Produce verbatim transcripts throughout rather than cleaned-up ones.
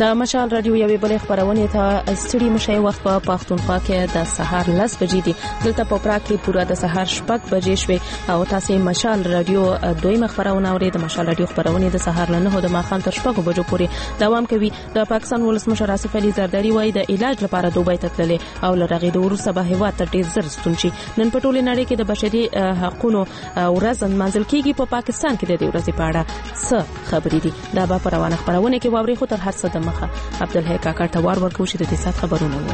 د مشال رادیو یوې بلې خبرونه ته ستړي مشي وخت په پښتونخوا کې د سهار لس بجې دي. دلته په پراګ کې پوره د سهار شپږ بجې شوي او تاسو مشال رادیو دویمه خبرونه اورئ. د مشال رادیو خبرونه د سهار نه د ماخام تر شپږ بجو پورې دوام کوي. د پاکستان ولسمشر آصف علي زرداری وايي د علاج لپاره دوبۍ ته تللی او لرغې د وروسته به هیواد ته ډیر زر ستون شي. نن په ټوله نړۍ کې د بشري حقوقو ورځ منځل کیږي. په پاکستان کې د دې ورځې په اړه څه خبرې دي دا به په روانه خبرونه کې واوري. خو تر هر څه د مخه عبدالحی کاکړ ته وار ورکوي چې د دې سات خبرونه وو.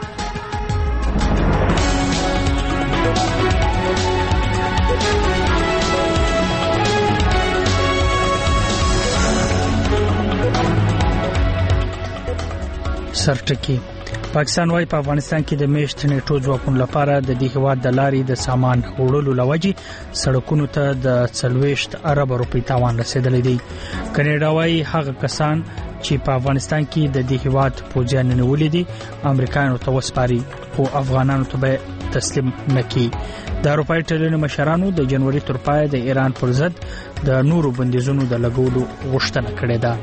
سرټکی پاکستان وايي په افغانستان کې د میشت نیټو ځواکونو لپاره د دې هواد د لارې د سامان وړلو لوجي سړکونو ته د څلويشت ارب روپۍ تاوان رسیدلی دی. کاناډا وايي هغه کسان چې په افغانستان کې د دې هواد پوځیان نیولې دي امریکایانو ته وسپاري او افغانانو ته به تسلیم نکړي. د اروپای ټولنې مشرانو د جنوري تر پای د ایران پر ضد د نورو بندیزونو د لګولو غوښتنه کړې ده.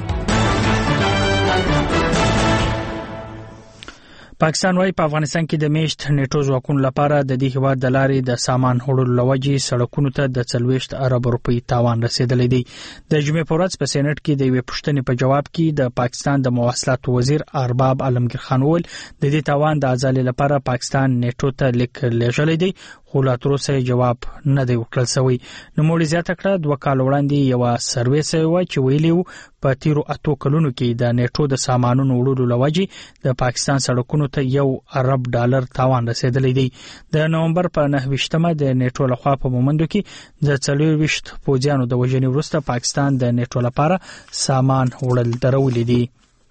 پاکستان وايي په افغانستان کې د میشت نیټو ځواکونو لپاره د دې هواد د لارې د سامان وړلو لوجي سړکونو ته د څلويشت ارب روپۍ تاوان رسیدلی دی. د جمعې په ورځ په سېنات کې د یوې پوښتنې په جواب کې د پاکستان د مواصلاتو وزیر ارباب علمگیر خان وویل د دې تاوان د ازالې لپاره پاکستان نیټو ته لیک لېږلی دی خو لا تر اوسه جواب نه دی ورکړل شوی. نو موږ زیاته کړه دوه کال وړاندې یو سروې سوي چې ویلیو په تیرو اتو کلونو کې د نیټو د سامانونو وړلو لوجي د پاکستان سړکونو ته یو ارب ډالر تاوان رسیدلی دی. د نومبر په نهه د نیټو لخوا په مومندو کې د څلويشت پوځیانو د وژنې وروسته پاکستان د نیټو لپاره سامان وړل درولې دي.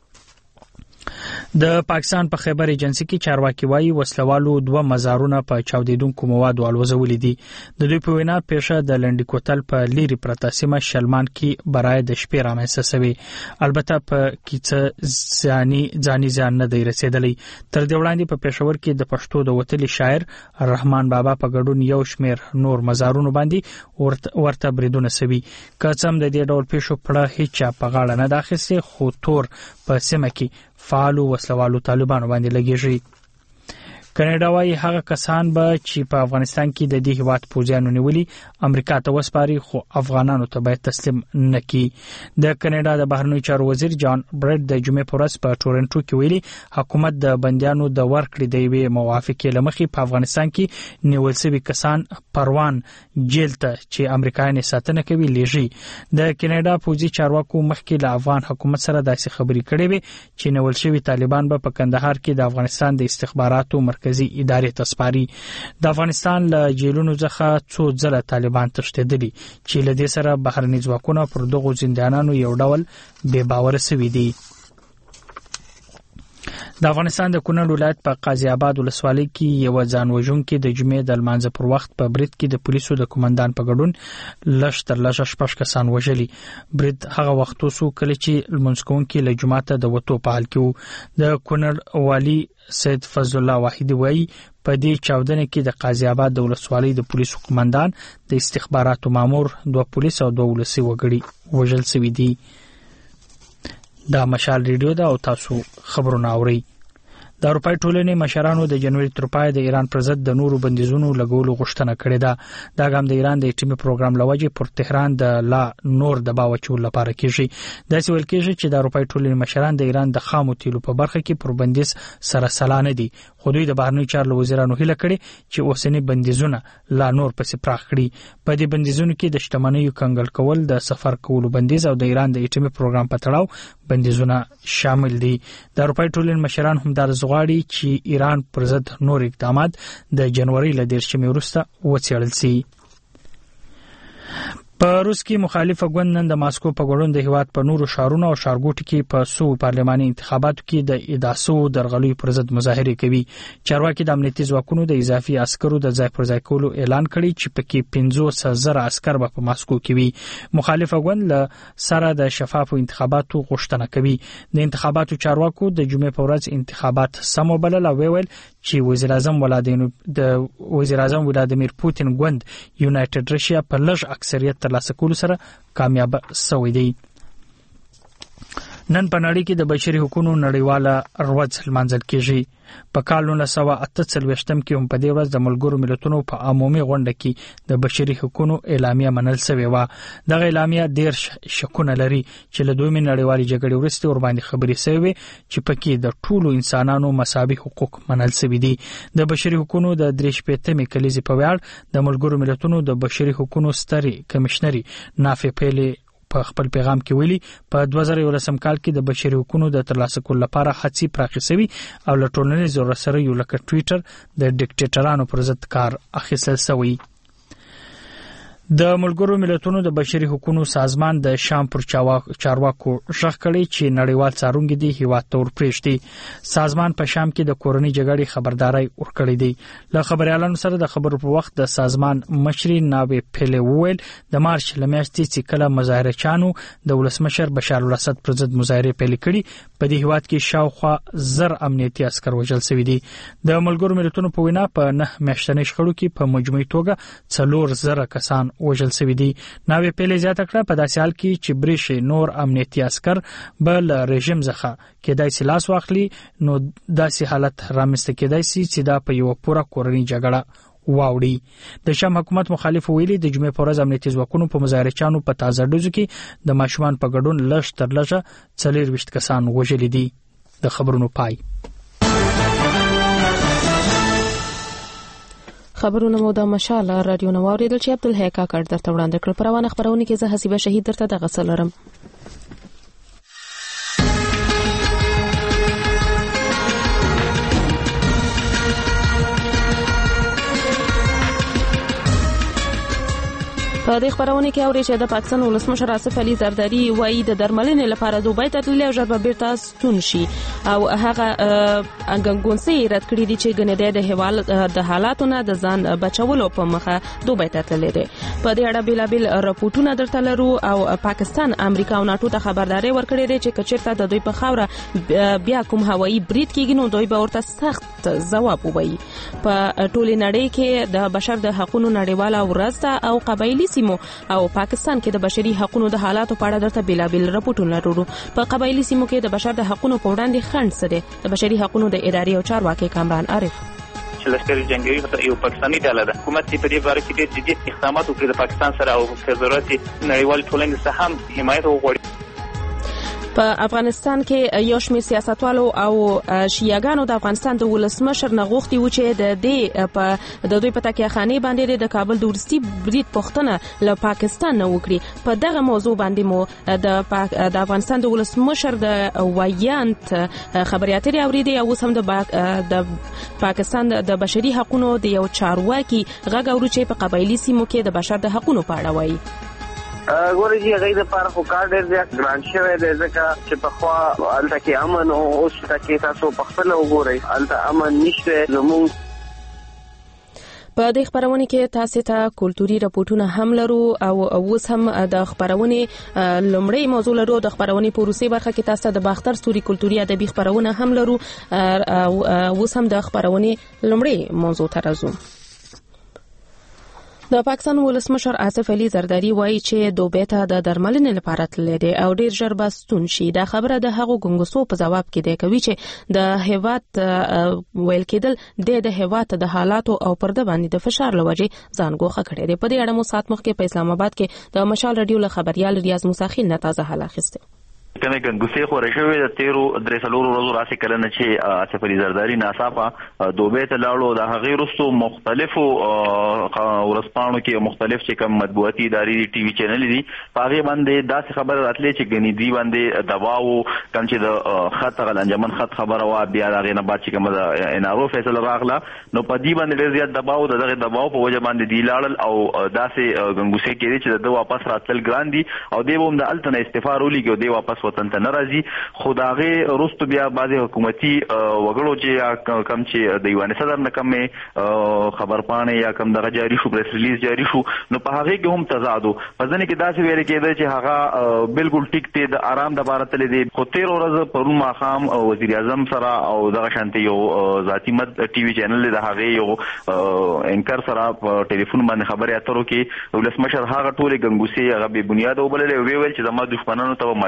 د پاکستان په خیبر ایجنسی کې چارواکي وايي وسلوالو دوه مزارونه په چاودیدونکو موادو الوزولې دي. د دوی په وینا پیښه د لنډی کوتل په لیری پرته سیمه شلمان کې برای د شپې رامنځته شوې. البته په کیڅه ځاني ځاني ځان نه دی رسیدلی. تر دې وړاندې په پېښور کې د پښتو د وتلي شاعر رحمان بابا په ګډون یو شمیر نور مزارونو باندې ورته بریدونه شوي. که څه هم د دې ډول پیښو په هیڅ په غاړه نه داخسته خو تور په سیمه کې فعالو وسلوالو طالبانو باندې لګیږي. کاناډا وايي هغه کسان به چې په افغانستان کې د دې هواد پوځیانو نیولي امریکا ته وسپاري خو افغانانو ته باید تسلیم نکړي. د کاناډا د بهرنیو چارو وزیر جان برډ د جمعې په ورځ په ټورنټو کې ویلي حکومت د بندیانو د ورکړې د یوې موافقې لمخې په افغانستان کې نیول شوي کسان پروان جیل ته چې امریکایان ساتنه کوي لېږي. د کاناډا پوځي چارواکو مخکې له افغان حکومت سره داسې خبرې کړې وې چې نیول شوي طالبان به په کندهار کې د افغانستان د استخباراتو مرکزی ادارې ته سپاري. د افغانستان له جیلونو څخه څو ځله طالبان تښتېدلي چې له دې سره بهرني ځواکونه پر دغو زندانانو یو ډول بې باور شوي دي. د افغانستان د کونړ ولایت په قاضي آباد ولسوالۍ کې یو ځانوژونکي د جمعې د لمانځه پر وخت په برید کې د پولیسو د کمانډان په ګډون لږ تر لږه شپږ کسان وژلي. برید هغه وخت وسو کله چې لمونځ کوونکي له جوماته د وتو په حال کې وو. د کونړ والي سید فضل الله واحدی وایي په دې چاودنه کې د قاضي آباد د ولسوالۍ د پولیسو کمانډان د استخباراتو مامور دوه پولیس او دوه ولسي وګړي وژل شوي دي. دا مشال ریډیو دا او تاسو خبرونه اورئ. د اروپای ټولنې مشرانو د جنوري تر پای د ایران پر ضد د نورو بندیزونو لګولو غوښتنه کړې ده. دا ګام د ایران د اټومي پروګرام لوجې پر تهران د لا نور دباو چول لپاره کیږي. دا څه ویل کیږي چې د اروپای ټولنې مشران د ایران د خامو تیلو په برخه کې پر بندیز سره سلانه دي. خو دوی د بهرنیو چارو وزیرانو هیله کړې چې اوسنی بندیزونه لا نور پسې پراخ کړي. په دې بندیزونو کې د شتمنیو کنګل کول، د سفر کولو بندیز او د ایران د اټومي پروګرام په تړاو بندیزونه شامل دي. د اروپای ټولنې مشران هم د غواړي چې ایران پر ضد نور اقدامات د جنوري له دیرشمې وروسته وڅېړل شي. په روس کې مخالف ګوند نن د ماسکو په ګډون د هیواد په نورو شهرونو او ښارګوټو کې په سو پارلماني انتخاباتو کې د اداسو درغلیو پر ضد مظاهره کوي. چارواکي د امنیتي ځواکونو د اضافي عسکرو د ځای پر ځای کولو اعلان کړی چې پکې پنځوس زره عسكر به په ماسکو کې وي. مخالف ګوند له سره د شفافو انتخاباتو غوښتنه کوي. د انتخاباتو چارواکو د جمعې په ورځ انتخابات سم وبلل او ویل چې وزیر اعظم ولادیمیر د وزیر اعظم ولادیمیر پوتین ګوند یونایټډ رشیا په لږ اکثریت ترلاسه کولو سره کامیاب شوی دی. نن په نړۍ کې د بشري حقوقو نړیواله ورځ لمانځل کیږي. په کال نولس سوه اته څلوېښتم کې هم په دې ورځ د ملګرو ملتونو په عمومي غونډه کې د بشري حقوقو اعلامیه منل شوې و. دغه اعلامیه ډېر شکونه لري چې له دویمې نړیوالې جګړې وروسته ورباندې خبرې شوې چې پکې د ټولو انسانانو مساوي حقوق منل شوي دي. د بشري حقوقو د درې شپېتمې کلیزې په ویاړ د ملګرو ملتونو د بشري حقوقو سترې کمشنري نافې پیلې په خپل پیغام کې ویلي په دوه زره یولسم کال کې د بشري حقوقو د ترلاسه کولو لپاره هڅې پراخې شوي او له ټولنیزو رسنیو لکه ټویټر د ډیکټیټرانو پر ضد کار اخیستل شوی. د ملګرو ملتونو د بشري حقوقو سازمان د شام پر چارواکو ژغ کړی چې نړیوال څارونکي دي هیواد ته ورپرېږدي. سازمان په شام کې د کورنۍ جګړې خبرداري ورکړې دي. له خبريالانو سره د خبرو په وخت د سازمان مشري ناوې پیله وویل د مارچ لمیاشتې چې کله مظاهرچانو د ولسمشر بشار الاسد پر ضد مظاهره پیل کړي په دې هیواد کې شاوخوا زر امنیتي عسكر وژل شوي دي. د ملګرو ملتونو په وینا په نه میاشتنۍ شخړو کې په مجموعي توګه څلور زره کسان وژل شوي دي. ناوې پیله زیاته کړه په داسې حال کې چې بریښ نور امنیتي عسكر بل رژیم څخه کېدای شي لاس واخلي نو داسې حالت رامنځته کېدای شي چې دا په یو پوره کورنۍ جګړه واوړي. د شام حکومت مخالف ویلي د جمعې په ورځ امنیتي ځواکونو په مظاهرچانو په تازه ډزو کې د ماشومان په ګډون لږ تر لږه څلوېښت کسان وژلي دي. د خبرونو پای. خبرونه مو د مشال رادیو نو اوریدل چې عبدالحی کاکړ درته وړاندې کړ. پروانه خبرونه کې زه حسیبه شهید درته د غسل لرم. په دې خبرونه کې اوري چې د پاکستان ولسمشر آصف علي زرداری وایي د درملنې لپاره دوبۍ ته تللی او ژر به بیرته ستون شي او هغه انګنګونسي رد کړی دي چې ګنې د هوال د حالاتو نه د ځان بچولو په مخه دوبۍ ته تللی دي. په دې اړه بیلابل راپورټونه درته لرو او پاکستان امریکا او ناتو ته خبرداري ورکړې ده چې کچېرته د دوی په خاوره بیا کوم هوایي برید کېږي نو دوی به ورته سخت ځواب ووایي. په ټولې نړۍ کې د بشر د حقوقو نړیواله ورځ او قبایلی سیمو او پاکستان کې د بشري حقوقو د حالاتو په اړه درته بیلابل راپورټونه لرو. په قبایلی سیمو کې د بشر د حقوقو په وړاندې خنډ څه دي؟ د بشري حقوقو د ادارې او چارواکي کامران عارف چې لشکري جنگي یو پاکستاني ډله ده. حکومت په دې باره کې ډېر جدي اقدامات وکړي د پاکستان سره او په ضرورت نړیوال ټولنې څخه هم حمایت وغواړي. په افغانستان کې یو شمېر سیاستوالو او شیعاګانو د افغانستان د ولسمشر نه غوښتي و چې د دې په د دوی په تکیهخانې باندې د کابل د ورستي برید پوښتنه له پاکستان نه وکړي. په دغه موضوع باندې مو د د افغانستان د ولسمشر د ویانت خبري اترې اوریدي او اوس هم د د پاکستان د بشري حقوقو د یو چارواکي غږ اورو چې په قبایلی سیمو کې د بشر د حقوقو په اړه وایي. ګورې چې هغه د پاره خو کار ډېر زیات ګران شوی دی ځکه چې په خوا هلته کې امن او اوس کې تاسو په خپله وګورئ هلته امن نشته. زموږ په دې خبرونه کې تاسو ته کلتوري راپورټونه هم لرو او اوس هم د خبرونه لومړی موضوع لرو. د خبرونه په روسي برخه کې تاسو د باختر ستوري کلتوري ادبي خبرونه هم لرو او اوس هم د خبرونه لومړی موضوع ته راځو. د پاکستان ولسمشر آصف علي زرداری وایي چې دوبۍ ته د درملنې لپاره تللی دی او ډیر ژر به ستون شي. دا خبره د هغو ګنګوسو په ځواب کې دی کوي چې د هیواد ویل کېدل د هیواد د حالاتو او پرده باندې د فشار لوجې ځان ګوښه کړی دی. په دې اړه مو سات مخکې په اسلام آباد کې د مشال رادیو له خبريال ریاض موساخین نه تازه حال اخیسته. کمه ګنګوسې خو راشوي د تیرو درې څلورو ورځو راسي کله چې آصف علي زرداری ناڅاپه دوبۍ ته لاړو. د هغې وروستو مختلفو ورځپاڼو کې مختلف چې کوم مطبوعاتي ادارې دي ټي وي چینل دي په هغې باندې داسې خبره راتلې چې ګنې دوی باندې دباو کوم چې د خط هغه انجمن خط خبره وه بیا د هغې نه بعد چې کومه د ان ار او فیصله راغله نو په دې باندې ډېر زیات دباو د دغې دباو په وجه باندې دوی لاړل او داسې ګنګوسې کېدې چې د ده واپس راتلل ګران دي او دی به هم د هلته نه استعفا راولېږي او دی واپس وطن ته نه راځي. خو د هغې وروستو بیا بعضې حکومتي وګړو چې کوم چې د ایوان صدر نه کومې خبرپاڼې یا کوم دغه جاري شو پریس ریلیز جاري شو نو په هغې کې هم تضاد و. په ځینې کې داسې ویل کېده چې هغه بالکل ټیک دی د آرام دپاره تللی دی. خو تېره ورځ پرون ماښام وزیر اعظم سره او دغه شانتې یو ذاتي مد ټي وي چینل دی د هغې یو انکر سره په ټلیفون باندې خبرې اترو کې ولسمشر هغه ټولې ګنګوسې هغه بې بنیاده وبللې او ویې ویل چې زما دښمنانو ته به مایوسي کېږي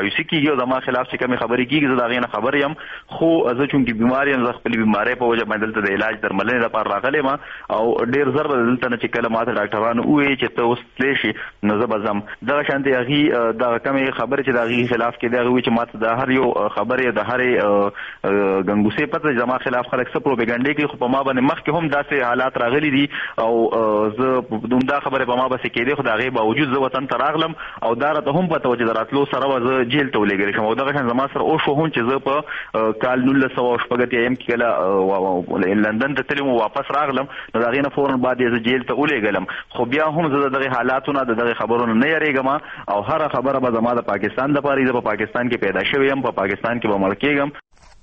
کیږي او زما خلاف چې کوم خبرې کیږي زه دا غینه خبر یم خو زه چونکی بیماری یم زه خپل بیماری په وجه باندې دلته د علاج درملنې لپاره راغلی ما او ډیر زر دلته نه چې کله ماته ډاکټرانو وایي چې ته اوس تللی شي نو زه به ځم دغه شانتې هغې دغه کومې خبرې چې د هغې خلاف کې دی هغه وایي چې ماته د هر یو خبرې د هرې ګنګوسې پته زما خلاف خلک څه پروپاګانډې کوي خو په ما باندې مخکې هم داسې حالات راغلي دي او زه همدا خبرې په ما بسې کېدې خو د هغې باوجود زه وطن ته راغلم او دا راته هم پته وه چې د راتلو سره به زه جیل ته ولېږلی شم او دغه شان زما سره اوس هم چې زه په کال نولس سوه شپږ اتیایم کې کله لندن ته تللی وم واپس راغلم نو د هغې نه فوراً بعد یې زه جیل ته ولېږلم خو بیا هم زه د دغې حالاتو نه د دغې خبرو نه یریږم او هره خبره به زما د پاکستان دپاره زه په پاکستان کې پیدا شوی یم په پاکستان کې به مړ کېږم.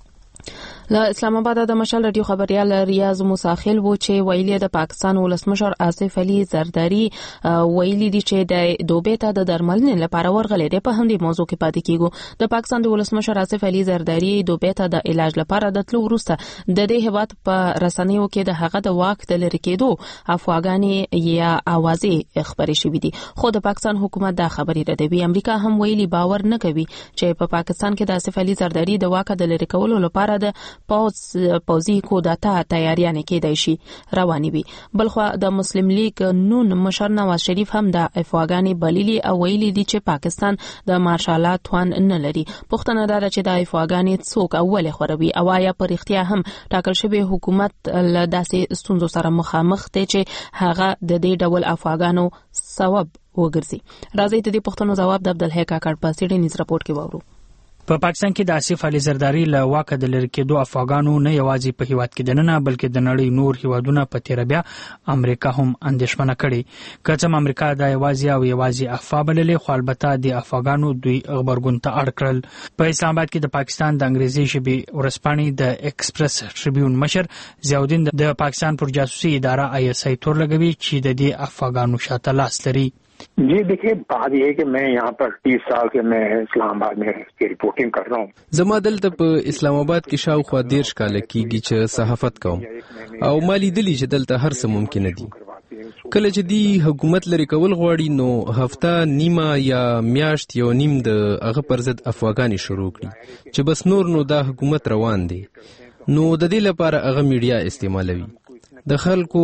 له اسلام آباد د مشال رادیو خبريال ریاض موساخیل و چې ویلي د پاکستان ولسمشر آصف علي زرداری ویلي دي چې د دوبې ته د درملنې لپاره ورغلي دي په همدې موضوع کې پاتې کیږو. د پاکستان د ولسمشر آصف علي زرداری دوبې ته د علاج لپاره د تلو وروسته د دې هیواد په رسنیو کې د هغه د واک د لری کېدو افواګانې یا اوازې خبرې شوې دي خو د پاکستان حکومت دا خبرې ردوي. امریکا هم ویلي باور نه کوي چې په پاکستان کې د آصف علي زرداری د واک د لری کولو لپاره د پوز پوزي کودتا تیاریانې کېدای شي روانې وي. بلخو د مسلم لیگ نون مشر نواز شریف هم د افواګانې بللي او ویلي دي چې پاکستان د مارشالات توان نه لري. پوښتنه دا ده چې د افواګانې څوک اول خوروي او آیا په رښتیا هم ټاکل شوی حکومت له داسې ستونزو سره مخامخ دی چې هغه د دې ډول افواګانو سبب وګرځي. راځي ته دې پوښتنو جواب د عبدالحی کاکړ په سیډني نیوز رپورټ کې وورو. په پاکستان کې د آصف علي زرداری له واکه د لری کېدو افغانانو نه یوازې په هیواد کې دننه بلکې د نړۍ نور هیوادونه په تیر بیا امریکا هم اندېښمنه کړي. کچم امریکا د یوازې او یوازې افغان بللې خو البته د افغانانو دوی خبرګون ته اړ کړل. په اسلام آباد کې د پاکستان د انګریزي ژبې ورځپاڼې د ایکسپریس ټریبیون مشر ضیاءالدین د پاکستان پر جاسوسي اداره آی اس آی تور لګوي چې د دې افغانانو شاته لاس لري. जी देखिए बात यह है कि मैं यहाँ पर तीस साल से मैं इस्लाम आबाद में रिपोर्टिंग कर रहा हूँ. زما دلته په اسلام آباد کې شاوخوا دیرش کاله کېږي چې صحافت کوم او ما لیدلي چې دلته هر څه ممکن دي. کله چې دی حکومت لري کول غواړي نو هفته نیمه یا میاشت یو نیم د هغه پر ضد افواګانې شروع کړي چې بس نور نو دا حکومت روان دی نو د دې لپاره هغه میډیا استعمالوي. د خلکو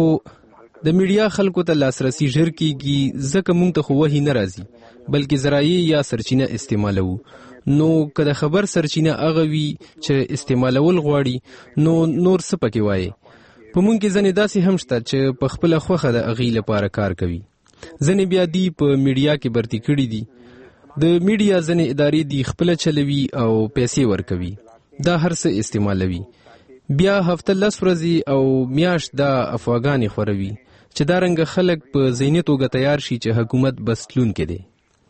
د میډیا خلکو ته لاسرسي ژر کیږي ځکه موږ ته خو وحی نه راځي بلکې ذرایع یا سرچینه استعمالوو. نو که د خبر سرچینه هغه وي چې استعمالول غواړي نو نور څه پکې وایي. په موږ کې ځنې داسې هم شته چې په خپله خوښه د هغې لپاره کار کوي. ځنې بیا دی په میډیا کې برتي کړي دي. د میډیا ځنې ادارې دی خپله چلوي او پیسې ورکوي دا هر څه استعمالوي. بیا هفته لس ورځې او میاشت دا افواګانې خوروي چې دا رنګ خلک په ذهني توګه تیار شي چې حکومت بسلون کې دی.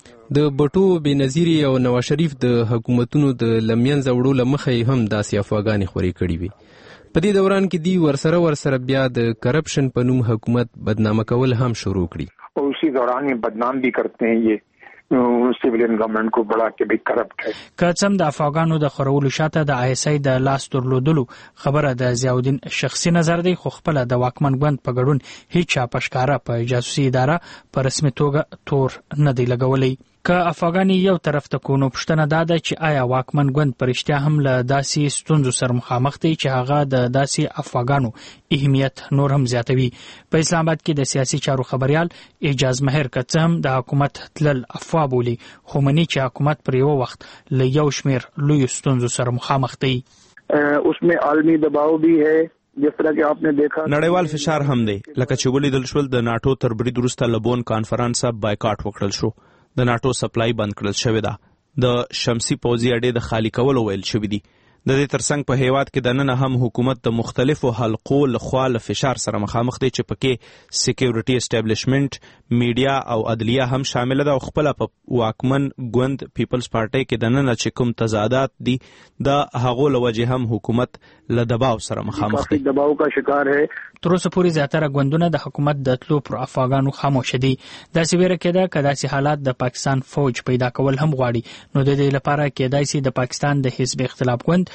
د بټو بېنظیري او نواز شریف د حکومتونو د لمینځه وړو له مخې هم داسې افواګانې خورې کړي وي. په دې دوران کې دی ورسره ورسره بیا د کرپشن په نوم حکومت بدنامه کول هم شروع کړي. او اسی دوران یې بدنام بھی کرتے ہیں یہ سیویلین گورنمنت کو بڑا کې به کرپټ ہے. کڅم د افغانانو د خورولو شاته د آی اس آی د لاس درلودلو خبره د ضیاءالدین شخصي نظر دی خو خپل د واکمن ګوند په ګډون هیڅ چا پښکارا په جاسوسي اداره په رسمي توګه تور نه دی لګولې. که افغاني یو طرف ته کو نو پښتنه دا ده چې آیا واکمن ګوند پرشتیا هم له داسې ستونزو سره مخامخ دی چې هغه د داسې افغانو اهمیت نور هم زیاتوي. په اسلام آباد کې د سیاسي چارو خبريال اعجاز مهر کڅم د حکومت تلل افوا بولی خو مني چې حکومت پر یو وخت له یو شمیر لوی ستونزو سره مخامخ دی. उसमें عالمی دباؤ भी है جس طرح کې آپ نے دیکھا نړیوال فشار هم دی لکه چې ولیدل شول د ناتو تر برید وروسته لبون کانفرنس بایکاټ وکړل شو. د ناتو سپلای بند کړل شوې ده. د شمسي پوځي اډې د خالی کولو ویل شوې دي. د دې ترڅنګ په هیواد کې د نن هم حکومت د مختلفو حلقو لخوا له فشار سره مخامخ دی چې پکې سکیورټي اسټابلیشمنت میډیا او عدلیه هم شامل ده او خپل په واکمن ګوند پیپلز پارټي کې د نن چې کوم تضادات دي د هغو له وجې هم حکومت له دباو سره مخامخ دی. دباو کا شکار ہے. تر اوسه پورې زیاتره ګوندونه د حکومت د تلو پر افغانانو خاموش دي. داسې ویره کېده که داسې حالات د پاکستان فوج پیدا کول هم غواړي نو د دې لپاره کېدای شي د پاکستان د حزب اختلاف ګوند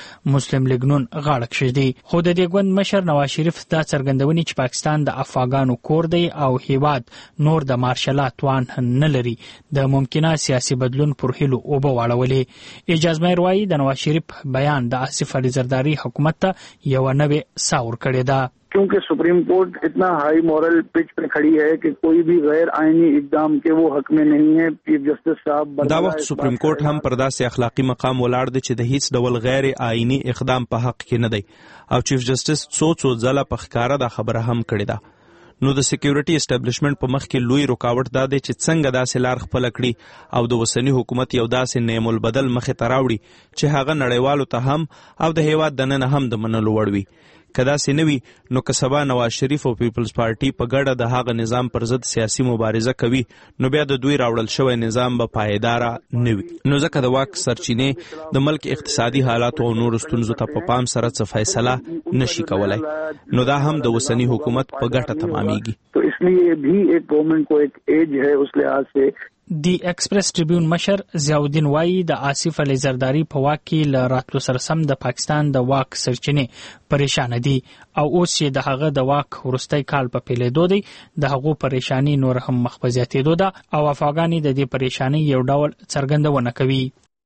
مسلم لیگ نون غاړه کښېږدي. خو د دې ګوند مشر نواز شریف دا څرګندونې چې پاکستان د افغانانو کور دی او هیواد نور د مارشلا توان نه لري د ممکنه سیاسي بدلون پر هیلو اوبه واړولې. اعجاز مهر وایي د نواز شریف بیان د آصف علي زرداری حکومت ته یو نوې ساه ورکړې ده. क्योंकि सुप्रीम कोर्ट इतना हाई मॉरल पिच पे खड़ी है कि कोई भी गैर आईनी इकदाम के वो हक में नहीं है. चीफ जस्टिस साहब دا وخت سپریم کورټ هم پر داسې اخلاقی مقام ولاړ دی چې د هیڅ ډول غیر آئینی اقدام په حق کې نه دی او چیف جسټس څو څو ځله په ښکاره دا خبره هم کړې ده. نو د سکیورټي اسټابلیشمنت په مخ کې لوی رکاوټ دا دی چې څنګه داسې لار خپل کړي او د وسنی حکومت یو داسې نعم البدل مخې ته راوړي چې هغه نړیوالو ته هم او د هیواد دننه هم د منلو وړ وي. کدا سي نوي نو که سبا نواز شریف او پیپلز پارټي په ګډه د هغه نظام پر ضد سیاسي مبارزه کوي نو بیا د دوی راوړل شوی نظام به پایدار نه وي. نو ځکه د واک سرچینې د ملک اقتصادي حالات او نور ستونزو ته په پام سره څه فیصله نشي کولای نو دا هم د وسنی حکومت په ګټه تمامېږي. تو اسلیے بھی ایک گورنمنٹ کو ایک ایج ہے اس لحاظ سے. دی ایکسپریس ټریبیون مشر ضیاءالدین وایي د آصف علي زرداری په واک کې له راتلو سره سم د پاکستان د واک سرچینې پریشان دي او اوس چې د هغه د واک وروستی کال په پیلېدو دی د هغو پریشانی نور هم مخ په زیاتېدو ده او افغاني د دې پریشانی یو ډول څرګندونه کوي.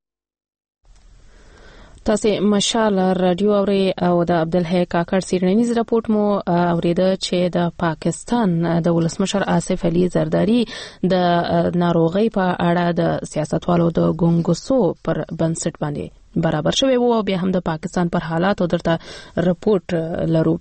تاسو مشال رادیو اوري او د عبدالحی کاکړ سیرنیز راپورټ مو اوریده چې د پاکستان د ولسمشر آصف علي زرداری د ناروغي په اړه د سیاستوالو د ګونګسو پر بنسټ باندې برابر شوی وو او بیا هم د پاکستان پر حالات او درته راپورټ لرو.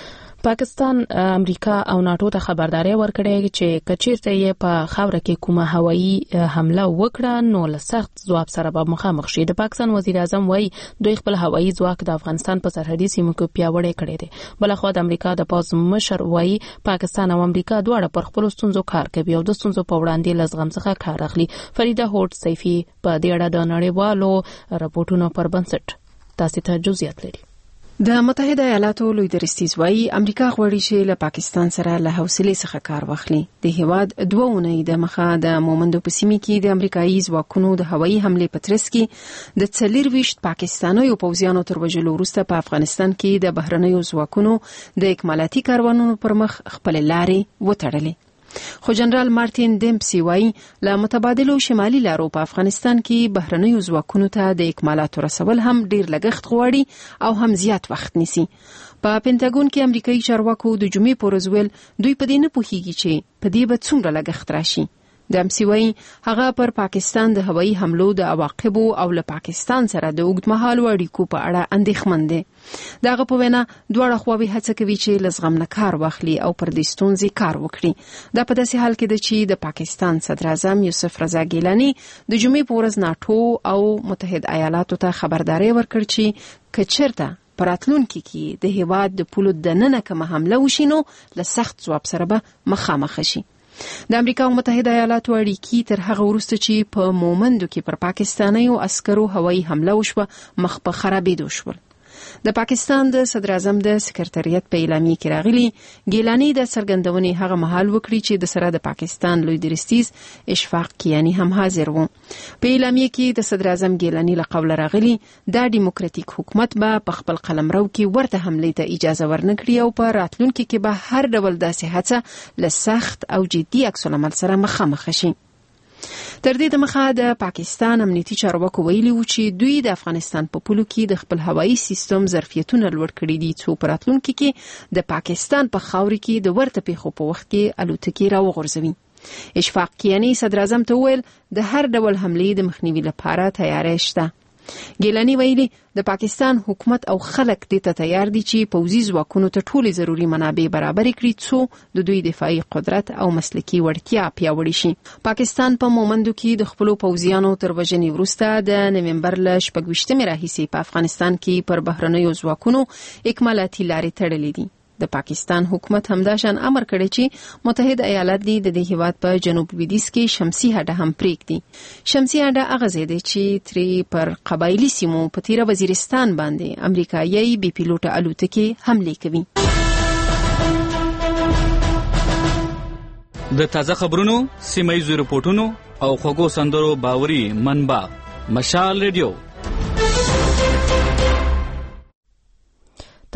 پاکستان امریکا او ناتو ته خبرداري ورکړې چې کچیرته یې په خاوره کې کومه هوایي حمله وکړه نو له سخت ځواب سره به مخامخ شي. د پاکستان وزیر اعظم وایي دوی خپل هوایي ځواک د افغانستان په سرحدي سیمو کې پیاوړی کړی دی. بلخو د امریکا د پوز مشر وایي پاکستان او امریکا دواړه پر خپل ستونزو کار کوي او د ستونزو په وړاندې لزغم څخه کار اخلي. فریده هوټ سیفي په دې اړه د نړیوالو راپورټونو پر بنسټ تاسو ته جزئیات لري. د متحده ایالاتو لوی درستیز وایي امریکا غواړي چې له پاکستان سره له حوصلې څخه کار واخلي. د هیواد دوه اونۍ د مخه د مومندو په سیمه کې د امریکایي ځواکونو د هوایي حمله په ترڅ کې د څلورويشت پاکستانیو پوځیانو تر وژلو وروسته په افغانستان کې د بهرنیو ځواکونو د اکمالاتي کاروانونو پر مخ خپل لارې وتړلې. خو جنرال مارټین ډیمپسي وایي له متبادلو شمالي لارو په افغانستان کې بهرنیو ځواکونو ته د اکمالاتو رسول هم ډیر لګښت غواړي او هم زیات وخت نیسي. په پینټاګون کې امریکایي چارواکو د جمعې پر ورځ ویل دوی په دې نه پوهیږي چې په دې به څومره لګښت راشي. ډیمپسي وایي هغه پر پاکستان د هوایي حملو د عواقبو او له پاکستان سره د اوږدمهالو اړیکو په اړه اندېښمن دي. دغه په وینا دواړه خواوې هڅه کوي چې لزغم نه کار واخلي او پر دې ستونزې کار وکړي. دا په داسې حال کې ده چې د پاکستان صدر اعظم یوسف رضا ګیلانی د جمعې په ورځ ناتو او متحده ایالاتو ته خبرداري ورکړ چې کچرته پراتلونکي کې د هیواد د پولو دننه کومه حمله وشي نو له سخت ځواب سره به مخامخ شي. د امریکا او متحده ایالاتو اړیکې تر هغه وروسته چې په مومندو کې پر پاکستانیو عسکرو هوایي حمله وشوه مخ په خرابېدو شول. د پاکستان د صدر اعظم د سکرټریت په اعلامیه کې راغلي ګیلانی د څرګندونې هغه مهال وکړي چې د سره د پاکستان لوی درستیز اشفاق کیانی هم حاضر وو. په اعلامیه کې د صدر اعظم ګیلانی له قوله راغلي دا ډیموکراټیک حکومت به په خپل قلمرو کې ورته حمله ته اجازه ورنکړي او په راتلونکي کې به هر ډول داسې هڅه له سخت او جدي عکس العمل سره مخامخ شي. تر دې د مخه د پاکستان امنیتي چارواکو ویلي و چې دوی د افغانستان په پولو کې د خپل هوایي سیستم ظرفیتونه لوړ کړي دي څو په راتلونکي کې د پاکستان په خاورې کې د ورته پیښو په وخت کې الوتکې راوغورځوي. اشفاق کیانی صدر اعظم ته ویل د هر ډول حملې د مخنیوي لپاره تیاری شته. ګیلانی ویلي د پاکستان حکومت او خلک دې ته تیار دي چې پوځي ځواکونو ته ټولې ضروري منابع برابر کړي څو د دوی دفاعي قدرت او مسلکي وړتیا پیاوړې شي. پاکستان په مومندو کې د خپل پوځیانو تر وژنې وروسته د نومبر ل شپږویشتمې راهیسې په افغانستان کې پر بهرنیو ځواکونو اکمالاتي لارې تړلې دي. د پاکستان حکومت همداشان امر کړی چې متحده ایالات دې د دې هیواد په جنوب لویدیځ کې شمسي هډه هم پریږدي. شمسي هډه هغه ځای دی چې تری پر قبایلی سیمو په تیره وزیرستان باندې امریکایي بي پیلوټه الوتکې حمله کوي. د تازه خبرونو، سیمایي رپورټونو او خوږو سندرو باوري منبع مشال ریډیو.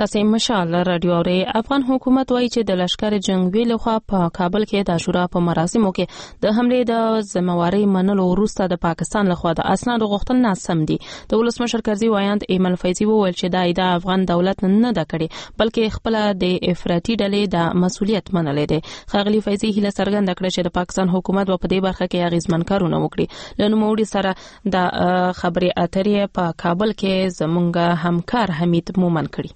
تاسو مشال رادیو اوري افغان حکومت وایي چې د لشکر جنگوي لخوا په کابل کې د عاشورا په مراسمو کې د حمله د ذمہواری منلو وروسته د پاکستان لخوا د اسناد غوښتنه ناسم دي. د ولسمشر کرزي وایاند ایمل فیضي وویل چې دا د افغان دولت نه د کړي بلکې خپل د افراطي ډلې د مسولیت منلې ده. خاغلی فیضي هله څرګنده کړه چې د پاکستان حکومت په دې برخه کې اغیزمن کارونه وکړي. له نوموړي سره د خبري اترې په کابل کې زمونږ همکار حمید مومن کړي.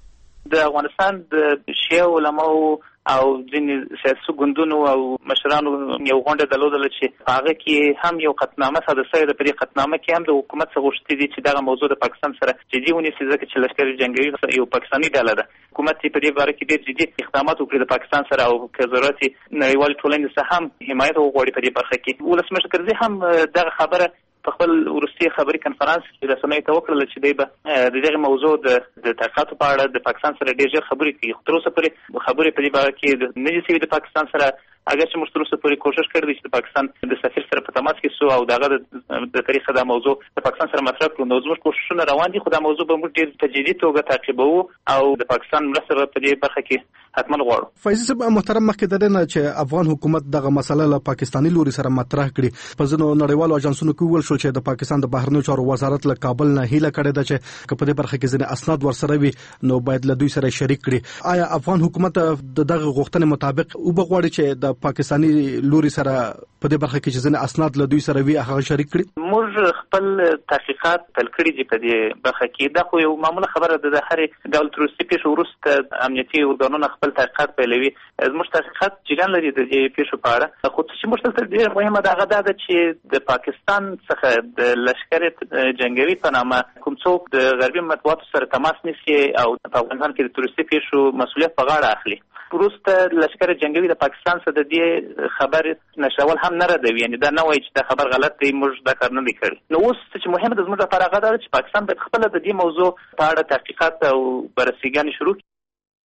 د افغانستان د شیعه علماو او ځینې سیاسي ګوندونو او مشرانو یو غونډه درلودله چې هغه کې هم یو قطعنامه صادره شوې ده. په دې قطعنامه کې هم د حکومت څخه غوښتي دي چې دغه موضوع د پاکستان سره جدي ونیسي ځکه چې لشکر جنگي یو پاکستاني ډله ده. حکومت په دې باره کې ډېر جدي اقدامات وکړي د پاکستان سره او که ضرورت نړیوال ټولنې څخه هم حمایت وغواړي په دې برخه کې. ولسمشر کرزي هم دغه خبره په خپل ورستي خبري کنفرانس کې رسنیو ته وکړل چې دی به د دغه موضوع د تحقیقاتو په اړه د پاکستان سره ډېر ژر خبرې کوي. خو تر اوسه پورې خبرې په دې باره کې نه دي شوي د پاکستان سره. اگر چې موږ تر اوسه پورې کوشش کړی چې د پاکستان د سفیر سره په تماس کې سو او دغه د طریقه دا موضوع د پاکستان سره مطرح کړو. نو زموږ کوششونه روان دي خو دا موضوع به موږ ډېر په جدي توګه تعقیبوو او د پاکستان مرسته په دې برخه کې حتما غواړو. فیضي صاحب محترم مخکې د نه چې افغان حکومت دغه مسله له پاکستاني لوري سره مطرح کړي. په ځینو نړیوالو اجنسونو کې ویل شو چې د پاکستان د بهرنیو چارو وزارت له کابل نه هیله کړې ده چې په دې برخه کې ځینې اسناد ورسره وي نو باید له دوی سره شریک کړي. آیا افغان حکومت د دغه غوښتنې مطابق وبغواړي چې د پاکستاني لوري سره په دې برخه کې چې ځینې اسناد له دوی سره وي هغه شریک کړي؟ موږ خپل تحقیقات پیل کړي دي په دې برخه کې. دا خو یو معموله خبره ده د هرې ډول تروریستي پیښو وروسته امنیتي ارګانونه خپل تحقیقات پیلوي. زموږ تحقیقات جریان لري د دې پیښو په اړه. خو چې موږ ته ډېر مهمه ده هغه دا ده چې د پاکستان څخه د لشکر جنگوي په نامه کوم څوک د غربي مطبوعاتو سره تماس نیسي او په افغانستان کې د تروریستي پیښو مسؤلیت په غاړه اخلي. وروسته لشکر جنگوي د پاکستان سره د دې خبر نشول هم نه ردوي. یعنی دا نه وایي چې دا خبر غلط دی موږ دا کار نه دی کړی. نو اوس چې مهمه ده زموږ لپاره هغه ده چې پاکستان باید خپله د دې موضوع په اړه تحقیقات او بررسیګانې شروع کړي.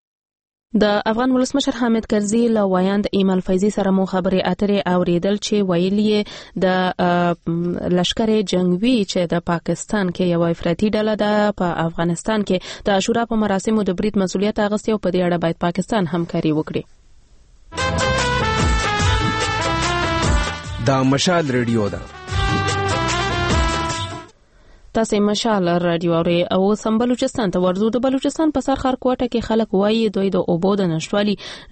د افغان ولسمشر حامد کرزي له وایاند ایمل فیضي سره مو خبرې اترې اوریدل چې ویلي د لشکر جنگوي چې د پاکستان کې یو افراطي ډله ده په افغانستان کې د عاشورا په مراسمو د برید مسؤلیت اخیستی او په دې اړه باید پاکستان همکاري وکړي. دا مشال ریډیو ده. تاسو مشال رادیو اوري او سم بلوچستان ته ورزو. د بلوچستان په سر خار کوټه کې خلک وایي دوی د اوبو د نشټوالي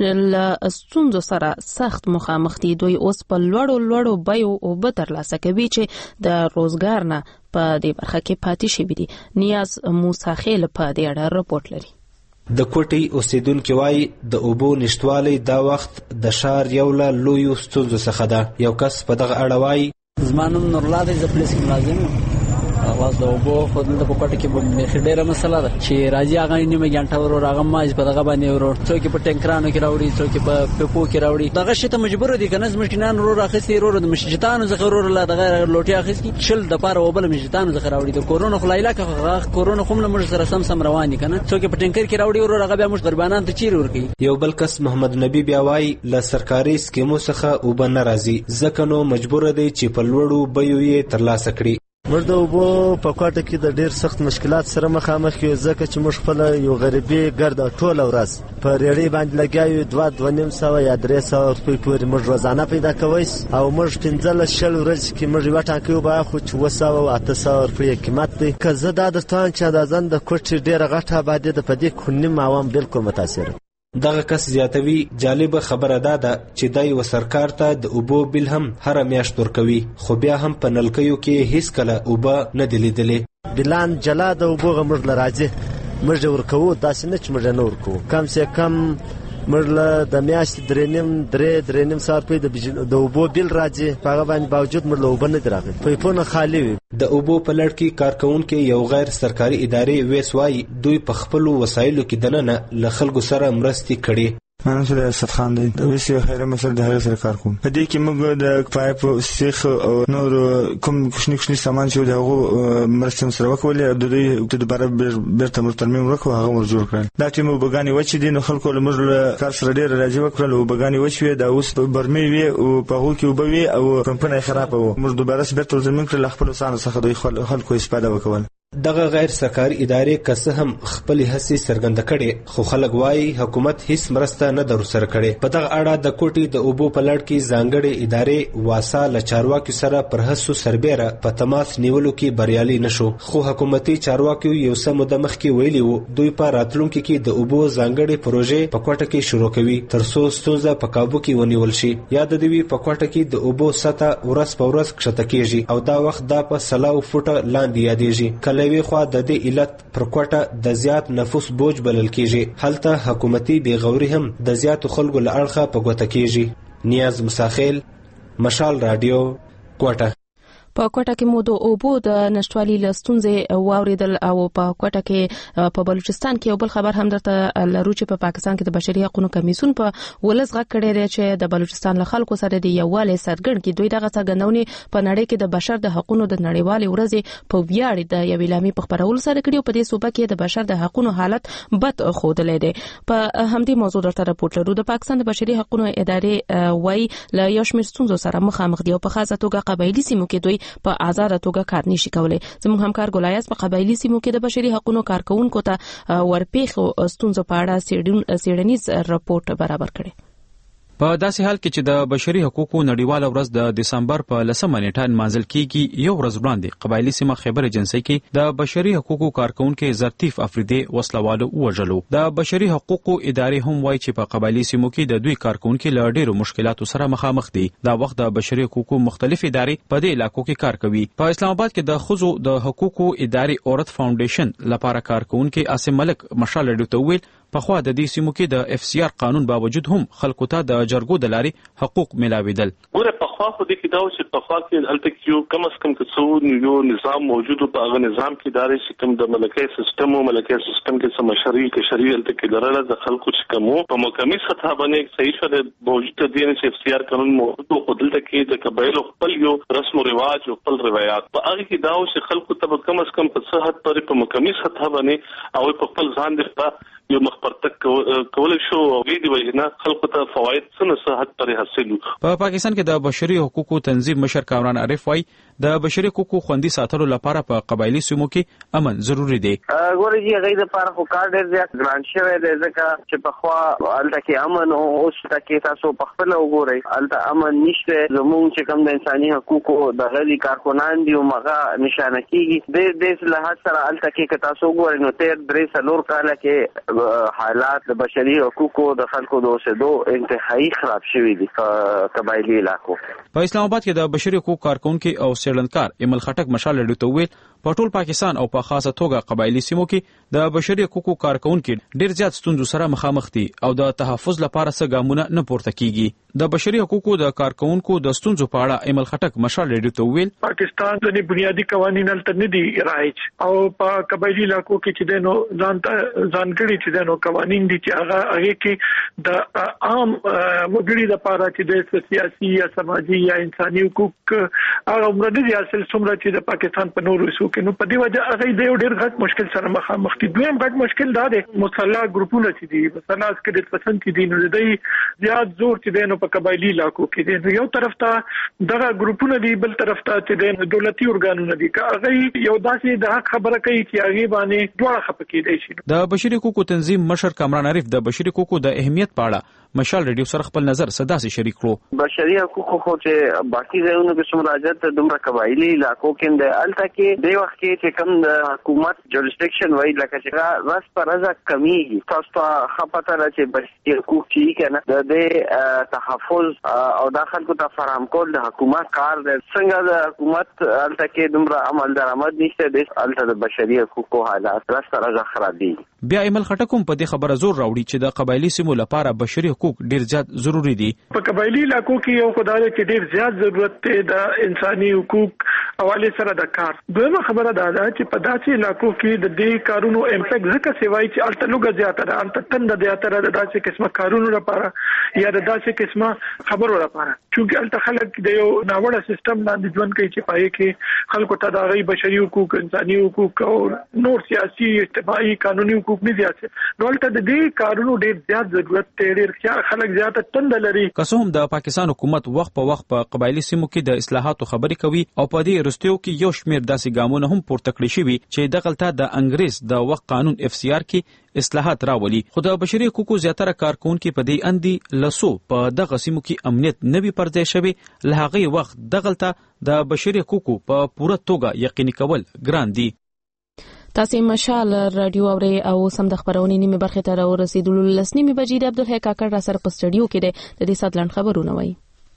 له ستونزو سره سخت مخامخ دي. دوی اوس په لوړو لوړو بیو اوبه ترلاسه کوي چې د روزګار نه په دې برخه کې پاتې شوي دي. نیاز موسی خیل په دې اړه رپورټ لري. د کوټي اوسیدونکو وايي د اوبو نشټوالي دا وخت د شار یو له لویو ستونزو څخه ده. یو کس په دغه اړه وايي زمانم نورلا د پولیس کې ملازم اواز د اوبو خو د کوټه کې به ډېره مسله ده چې راځي هغه نیمه غنټه ورو راغه ماج په دغه باندې ورو څوک په ټینکرانو کې راوړي څوک په پپو کې راوړي. دغه شی ته مجبور دي کنه مشکینان ورو راخسي ورو د مشجتانو څخه ورو لا دغه لوټي اخیسي شل د پاره وبل مشجتانو څخه راوړي. د کورونا خلایلا که کورونا خو موږ سره سم سم روان دي کنه څوک په ټینکر کې راوړي ورو راغه بیا موږ غربانان ته چیر ورکی. یو بل کس محمد نبی بیا وايي ل سرکاري سکیمو څخه وب نه راځي ځکه نو مجبور دي چې په لوړو بیو یې ترلاسه کړي. موږ د اوبو په کوټه کې د ډېر سخت مشکلات سره مخامخ یو ځکه چې موږ خپل یو غریبي ګرد ټوله ورځ په ریړۍ باندې لګیاو دوه دوه نیم سوه یا درې سوه روپۍ پورې موږ روزانه پیدا کوی او موږ پنځلس شل ورځې کې موږ یوه ټانکۍ اوبه اخلو چې اوه سوه او اته سوه روپۍ قیمت دی. که زه دا درته وایم چې اندازن د کوټې ډېره غټه آبادي ده په دې کې نیم عوام بالکل متاثر. دغه کس زیاتوي جالب خبره ده ده چې دای و سرکار ته د اوبو بل هم هر میاشت ورکوي خو بیا هم په نلکیو کې هیڅ کله اوبه نه دی لیدلې. بلان جلا د اوبو غمر لراځي موږ ورکوو داسې نه چې موږ نه ورکوو. کم سه کم موږ له د میاشت درې نیم درې درې نیم ساعت په د اوبو بل راځي په هغه باندې باوجود موږ له اوبه نه دراغلي پایپونه خالی وي. د اوبو په لړ کې کارکونکو یو غیر سرکاري ادارې ویس وايي دوی په خپل وسایلو کې دننه له خلکو سره مرستې کړي. منم سره اسد خان دی د ویسي خیره مسر د هغه سره کار کوم. په دې کې موږ د پایپ سیخ او نور کوم کوشنی کوشنی سامان چې دغه مرستم سره وکولې د دوی ته دوباره بیرته مرترمیم وکړو هغه ور جوړ کړل. دا چې موږ بګانی وچې دي نو خلکو له موږ کار سره ډیر راځي وکړل او بګانی وچوي دا اوس برمي وي او په هغه کې وبوي او پمپونه خراب وو موږ دوباره بیرته مرترمیم کړل خپل سانو څخه دوی خلکو استفاده وکول. دغه غیر سرکاري ادارې که څه هم خپلې هڅې څرګنده کړې خو خلک وایي حکومت هیڅ مرسته نه ده ورسره کړې. په دغه اړه د کوټې د اوبو په لړ کې ځانګړې ادارې واسا له چارواکیو سره پر هڅو سربیره په تماس نیولو کې بریالي نشو، خو حکومتي چارواکیو یو څه موده مخکې ویلي وو دوی په راتلونکي کې د اوبو ځانګړې پروژې په کوټه کې شروع کوي ترڅو ستونزه په کابو کې ونیول شي. یاد دی په کوټه کې د اوبو سطح ورځ په ورځ کښته کیږي او دا وخت دا په سلاو فوټه لاندې یادېږي. کله وی خو د دې علت پر کوټه د زیات نفوس بوج بلل کیږي، هلته حکومتي بیغوري هم د زیاتو خلکو له اړخه په ګوته کیږي. نیاز مساخیل، مشال رادیو، کوټه. په کوټه کې مو د اوبو د نشټوالي لستونزې واوریدل او په کوټه کې په بلوچستان کې یو بل خبر هم درته لرو چې په پاکستان کې د بشري حقوقو کمیسیون په ولس غږ کړی دی چې د بلوچستان له خلکو سره د یووالي سرګرد کې دوی دغه څرګندونې په نړۍ کې د بشر د حقوقو د نړیوالې ورځې په ویاړ د یو اعلامیې په خبرولو سره کړی او په دې صوبه کې د بشر د حقوقو حالت بد خودلې دی. په همدې موضوع درته راپورټ لرو. د پاکستان د بشري حقوقو ادارې وایي له یو شمېر ستونزو سره مخامخ دي او په خاصه توګه قبایلی سیمو کې دوی په آزاد توګه کار نشي کولای. زموږ همکار ګولایاس په قبایلی سیمو کې د بشري حقوقو کارکونکو ته ورپېخو ستونزو په اړه سیډنیز راپورټ برابر کړي. په داسې حال کې چې د بشري حقوقو نړیواله ورځ د دسمبر په لسمه نیټه نمانځل کیږي، یو ورځ وړاندې قبایلی سیمه خیبر ایجنسی کې د بشري حقوقو کارکونکو زرتیف افریدي وسلوالو وژلو. د بشري حقوقو ادارې هم وایي چې په قبایلی سیمو کې د دوی کارکونکو له ډېرو مشکلاتو سره مخامخ دي. دا وخت د بشري حقوقو مختلف ادارې په دې علاقو کې کار کوي. په اسلام آباد کې د خزو د حقوقو ادارې اورت فاونډیشن لپاره کارکونکو عاصم ملک مشال رډیو ته ویل پخوا د دې سیمو کې د اف سی آر قانون باوجود هم خلکو ته د جرګو د لارې حقوق ملاویدل. ګوره پخوا خو دې کې دا چې پخوا کې هلته یو کم از کم څو یو نظام موجود په هغه نظام کې داري چې کوم د ملکي سیستم او ملکي سیستم کې سم شرعي کې شرعي هلته کې درله د خلکو چې کوم په مقامي سطح باندې صحیح شوه موجود دي چې اف سی آر قانون موجود او دلته کې د قبایلو خپل یو رسم او رواج او خپل روایت په هغه کې دا چې خلکو ته کم از کم په صحت پرې په مقامي سطح باندې او په خپل ځان د یو مخبرتک کول شو او دې وجنه خلکو ته فواید څنګه صحت پرې حاصلو. په پاکستان کې د بشري حقوقو تنظیم مشر کامران عارف وايي د بشري حقوقو خوندي ساتلو لپاره په قبایلی سیمو کې امن ضروری دی. ګورې چې هغه د لپاره خو کار ډېر زیات ګران شوی دی ځکه چې په خوا الته کې امن او اوس کې تاسو په خپل وګورئ الته امن نشته. زموږ چې کوم د انساني حقوقو د غلي کارکونان دي او مغه نشانه کیږي د دې لحاظ سره الته کې تاسو وګورئ نو تیر درې څلور کاله کې حالات د بشري حقوقو د خلکو د اوسېدو انتهایی خراب شوي دي په قبایلی علاقو. په اسلام آباد کې د بشري حقوقو کارکونکو او څېړنکار ایمل خټک مشال لري ته ویل په ټول پاکستان او په خاصه توګه قبایلی سیمو کې د بشري حقوقو کارکونکو ډېر زیات ستونزو سره مخامخ دي او د تحفظ لپاره څه ګامونه نه پورته کیږي. د بشري حقوقو د کارکونکو د ستونزو په اړه ایمل خټک مشال لري ته ویل پاکستان د بنیادی قوانین تل نه دي رایج او په قبایلی علاقو کې چې دنو ځان ځانګړي چې دنو قوانین دي چې هغه هغه کې د عام وګړي د لپاره چې د سیاسي یا سماجي یا انساني حقوق هغه عمر دي اصل څومره چې د پاکستان په نورو سو کې نو په دې وجه هغه د یو ډېر غټ مشکل سره مخامخ دي. دویم غټ مشکل دا دی مسلح ګروپونه چې دي مثلا عسکري پسند چې دي نو د دې زیات زور چې دنو په قبایلی علاقو کې دي. یو طرف ته دغه ګروپونه دي بل طرف ته چې د دولتي ارګانونه دي هغه یو داسې د حق خبره کوي چې هغه باندې دواړه خپکې دي شي. د بشري حقوقو تنظیم مشر کامران عارف د بشري حقوقو د اهمیت په اړه مشال ریډیو سره خپل نظر صداسي شریک کړو. بشري حقوقو خو چې باقي ځایونو کې څومره راځي دومره قبایلی علاقو کې د الته کې د وخت کې چې کوم د حکومت جوریسډکشن وایي لکه چې راس پر رضا کمیږي تاسو ته خپته را چې بشري حقوق چې کنه د دې تحفظ او داخل کو ته فراهم کول د حکومت کار دی. څنګه د حکومت الته کې دومره عمل درآمد نشته د الته د بشري حقوقو حالات راس پر رضا خراب دي. بیا ایمل خټکوم په دې خبره زور راوړي چې د قبایلی سیمو لپاره بشري حقوق ډیر زیات ضروری دي. په قبایلی علاقو کې یو خدای چې ډیر زیات ضرورت دی د انساني حقوق حواله سره د کار. دویمه خبره دا ده چې په داسې علاقو کې د دې کارونو امپیکټ ځکه سیوای چې الته لوګه زیاته ده الته تند زیاته ده داسې قسمه کارونو لپاره یا د داسې قسمه خبرو لپاره چې الته خلک د یو ناوړه سیستم باندې ژوند کوي چې پای کې خلکو ته د غي بشري حقوق انساني حقوق او نور سیاسي اجتماعي قانوني حقوق نه دي نو ولته د دې کارونو ډېر زیات ضرورت دی ډېر خلک زیاته تند لري. که څه هم د پاکستان حکومت وخت په وخت په قبایلی سیمو کې د اصلاحاتو خبرې کوي او په دې رستیو کې یو شمېر داسې ګامونه هم پورته کړی شوي چې دغلته د انګریز د وخت قانون اف سی آر کې اصلاحات راولي، خو د بشري حقوقو زیاتره کارکونکو په دې اندي لسو په دغه سیمو کې امنیت نه وي پرځای شوی. له هغې وخت دغلته د بشري حقوقو په پوره توګه یقیني کول ګران دي. تاسو مشال رادیو اوري او سم د خبرونې نیمه برخه ته راورسېدلو لسنیمه بجې د عبدالحی کاکړ را سره په سټډیو کې د دې سات لاند خبرونه وایي.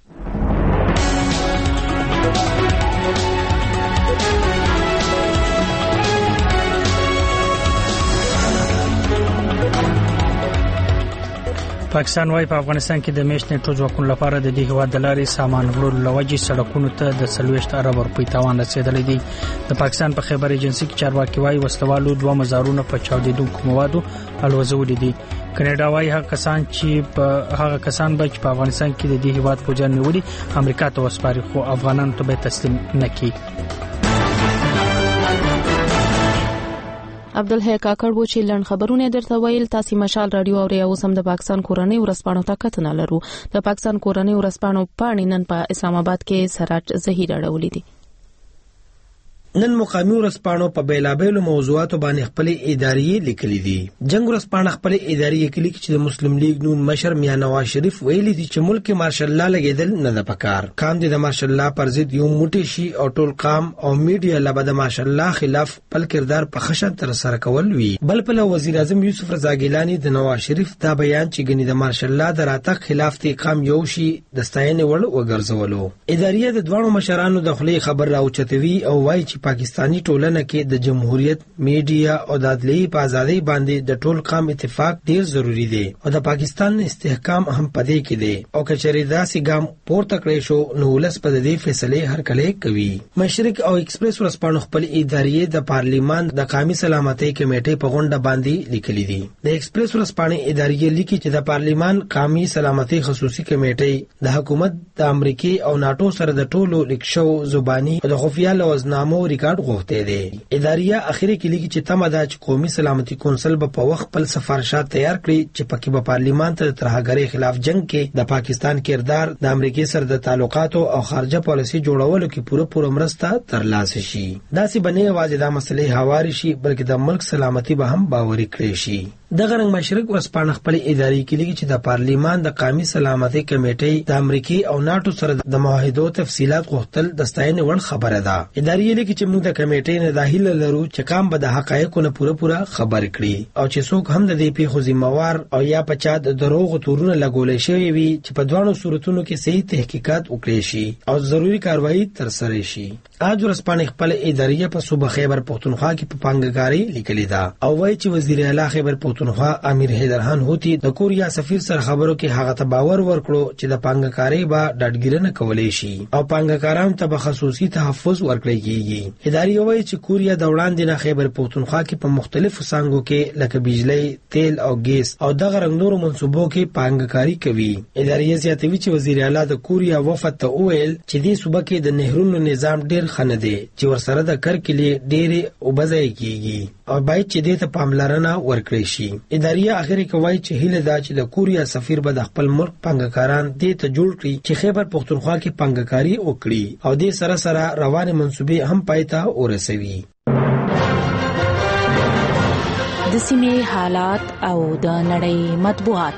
پاکستان وايي په افغانستان کې د میشت نیټو ځواکونو لپاره د دې هیواد د لارې سامان وړلو لوجې سړکونو ته د څلوېښت ارب روپۍ تاوان رسیدلی دی. د پاکستان په خبر ایجنسی کې چارواکي وايي وسلوالو دوه مزارونه په چاودیدونکو موادو الوزولي دي. کاناډا وايي هغه کسان چې په هغه کسان به په افغانستان کې د دې هیواد فوجیان نیولي امریکا ته وسپاري، خو افغانانو ته به تسلیم نه کړي. عبدالحی کاکړ و چې لړن خبرونه درته ویل. تاسو مشال رادیو اوري او سم د پاکستان کورنۍ ورسپانو ته کتنه لرو. د پاکستان کورنۍ ورسپانو پاڼې نن په اسلام آباد کې سراج زهیر اړولې دي. نن مقامی ورسپانو په بیلابېلو موضوعاتو باندې خپل ادارې لیکلي دي. جنگ ورسپانو خپل ادارې لیکلي چې د مسلم لیگ نون مشر میاں نواز شریف ویلي دي چې ملک مارشل الله لګیدل نه د پکار کام دي د مارشل الله پر ضد یو موټی شي او ټول قام او میډیا لبد د مارشل الله خلاف بل کردار په خشن تر سره کول وی. بل په وزیر اعظم یوسف رضا ګیلانی د نواز شریف دا بیان چې ګنې د مارشل الله د راتګ خلاف تی قام یو شي د ستاینې وړ وګرځولو. ادارې د دوه مشرانو د خلی خبر راوچتوي او وایي چې پاکستانی ټولنه کې د جمهوریت میډیا او د عدالت په ازادۍ باندې د ټول قوم اتفاق ډیر ضروری دی او د پاکستان استحکام هم پدې کې دی او کچری داسې ګام پورته کړی شو نو ولس په دې فیصله هر کله کوي. مشرق او ایکسپریس ورسپانو خپل ادارې د پارلیمان د قومي سلامتۍ کمیټې په غونډه باندې لیکلي دي. د ایکسپریس ورسپانو ادارې لیکي چې د پارلیمان قومي سلامتۍ خصوصي کمیټې د حکومت د امریکای او ناتو سره د ټولو لیکشو زبانی او د خفیه لوزنامو ریکارډ غوښته دي. ادارې اخیری کې لیکي چې تمه ده چې قومي سلامتۍ کونسل په وخت خپل سفارشات تیار کړي چې پکې په پارلیمان ته د ترهګرۍ خلاف جنگ کې د پاکستان کردار د امریکای سره د تعلقاتو او خارجه پالیسي جوړولو کې پوره پوره مرسته ترلاسه شي. داسې بنې واځي د مسلې هواري شي بلکې د ملک سلامتۍ به هم باوري کړي شي. د غرنګ مشرق ورسپانه خپل ادارې کې لیکي چې د پارلیمان د قومي سلامتۍ کمیټې د امریکای او ناتو سره د معاهدو تفصيلات غوښتل د ستاینې وړ خبره ده. ادارې لیکي چې موږ د کمیټې نه داخله لرو چې قام به د حقایقو نه پوره پوره خبر کړي او چې څوک هم د دې پیښو ذمہوار او یا په چا د دروغ تورونه لګولې شوی وي چې په دوه صورتونو کې صحیح تحقیقات وکړي شي او ضروری کاروایی تر سره شي. اج ورسپانه خپل ادارې په صوبه خیبر پختونخوا کې په پنګګاری لیکلي ده او وایي چې وزیر اعلی خیبر پختونخوا امیر حیدرخان هوتی د کوریا سفیر سره خبرو کې هغه ته باور ورکړو چې د پنګګاری به ډاډګیرنه کولای شي او پنګګارانو ته به خصوصي تحفظ ورکړي کیږي. ادارې وایي چې کوریا د وړاندې نه خیبر پختونخوا کې په مختلفو څنګهو کې لکه بجلی، تیل او ګیس او دغه رنګ نورو منصوبو کې پنګګاری کوي. ادارې زیاتوي چې وزیر اعلی د کوریا وفد ته وویل چې دې صوبه کې د نهرونو نظام ډیر خنه دی چې ورسره د کرکلي ډېرې وبځای کیږي او باید چې دې ته پاملرنه ورکړي شي. ادارې اخیری کوي چې هله دا چې د کوریا سفیر به د خپل ملک پنګکاران دې ته جوړ کړي چې خیبر پختونخوا کې پنګکاری وکړي او دې سره سره روانه منصوبې هم پایته ورسوي. د سیمې حالات او د نړۍ مطبوعات.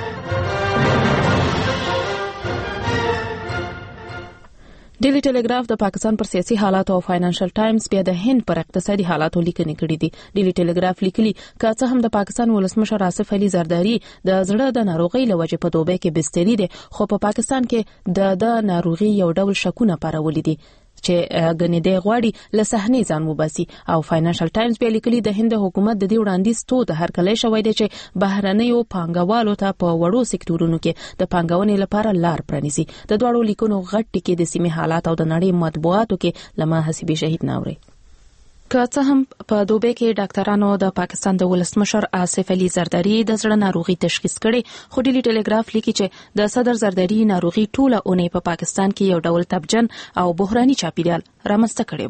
ډیلی ټیلیګراف د پاکستان پر سیاسي حالات او فاینانشل ټایمز بیا د هند پر اقتصادي حالاتو لیکنې کړې دي. ډیلی ټیلیګراف لیکلي که څه هم د پاکستان ولسمشر آصف علي زرداری د زړه د ناروغۍ لوجې په دوبۍ کې بستري دي، خو په پا پاکستان کې د د ناروغي یو ډول شکونه پارولې دي چې غنې د غواړي له صحنې ځان وباسي. او فاینانشل ټایمز بیا لیکلي د هند حکومت د دې وړاندیز تو د هر کله شوی دی چې بهرنیو پانګوالو ته په وړو سکتورونو کې د پانګونې لپاره لار پرانیزي. د دوړو لیکونو غټ ټکی د سیمې حالات او د نړۍ مطبوعاتو کې لمه حسیبي شهید ناوري. که څه هم په دوبۍ کې ډاکټرانو د پاکستان د ولسمشر آصف علي زرداری د زړه ناروغي تشخیص کړي، خو ډیلی ټیلیګراف لیکي چې د صدر زرداری ناروغي ټوله اونۍ په پاکستان کې یو ډول تبجن او بحراني چاپیریال رامنځته کړی وو.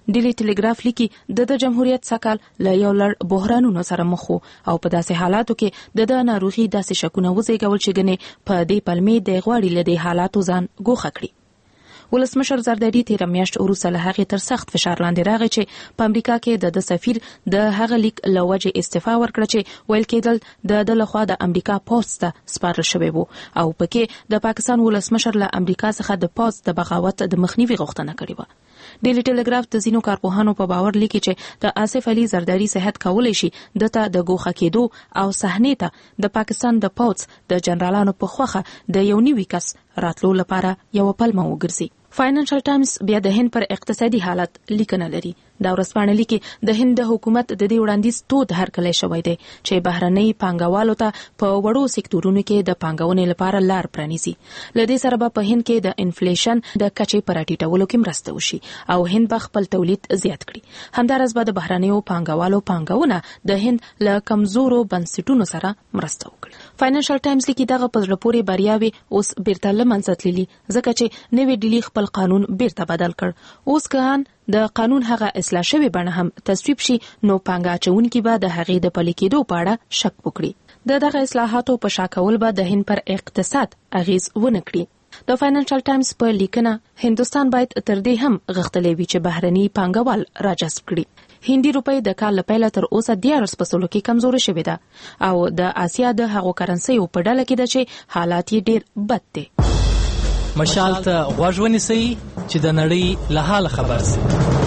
ډیلی ټلګراف لیکي د جمهوریت سکهال له یو لړ بحرانونو سره مخ او په داسې حالاتو کې د ناروغي داسې شکونه وزېږول چې ګنې په دې پلمې د غواړي له دې حالاتو ځان ګوښه کړي. ولسمشر زرداری تیر میاشت وروسته له هغې تر سخت فشار لاندې راغی چې په امریکا کې د سفیر د هغه لیک له وجې استعفا ورکړه چې ویل کېدل د د لخوا د امریکا پوز ته سپارل شوی وو او پکې د پاکستان ولسمشر له امریکا څخه د پوز د بغاوت د مخنیوي غوښتنه کړې و. ډیلی ټلګراف د ځینو کارپوهانو په باور لیکي چې د آصف علي زرداری صحت کولای شي دته د ګوښه کېدو او صحنې ته د پاکستان د پوز د جنرالانو په خوخه د یو نیوي کس راتلو لپاره یو پلمه وګرځي. فاینانشل ټایمز بیا د هند پر اقتصادي حالت لیکنه لري. دا ورځپاڼه لیکي د هند د حکومت د دې وړاندیز تود هرکلی شوی دی چې بهرنۍ پانګوالو ته په وړو سکتورونو کې د پانګونې لپاره لار پرانیزي. لدې سره به په هند کې د انفلیشن د کچې پر ټیټولو کې مرسته وشي او هند به خپل تولید زیات کړي. همدارس به د بهرنیو پانګوالو پانګونه د هند له کمزورو بنسټونو سره مرسته وکړي. فاینانشل ټایمز لیکي دغه په زړه پورې بریاوي اوس بیرته له منځه تللي ځکه چې نوی ډیلی خپل قانون بیرته بدل کړ. اوس که د قانون هغه اصلاح شوی بڼه هم تصویب شي نو پانګه اچونکي به د هغې د پلي کېدو په اړه شک وکړي. د دغه اصلاحاتو په شا کول به د هند پر اقتصاد اغیز ونه کړي. د فاینانشل ټایمز په لیکنه هندستان باید تر دې هم غښتلی وي چې بهرني پانګوال راجذب کړي. هندي روپۍ د کال له پیله تر اوسه دیارلس په سلو کې کمزورې شوې ده او د اسیا د هغو کرنسیو په ډله کې ده چې حالات یې ډېر بد دي. مشال ته غوږ ونیسئ چې د نړۍ له حاله خبر سئ.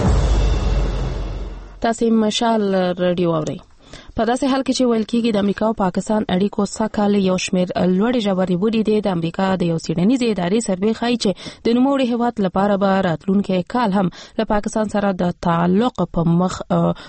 تاسو مشال رادیو اورئ. په داسې حال کې چې ویل کېږي د امریکا او پاکستان اړیکو سږ کال یو شمېر لوړې ژورې وړي دي. د امریکا د یو څېړنیزې ادارې سروې ښایي چې د نوموړي هېواد لپاره به راتلونکی کال هم له پاکستان سره د تعلق په مخ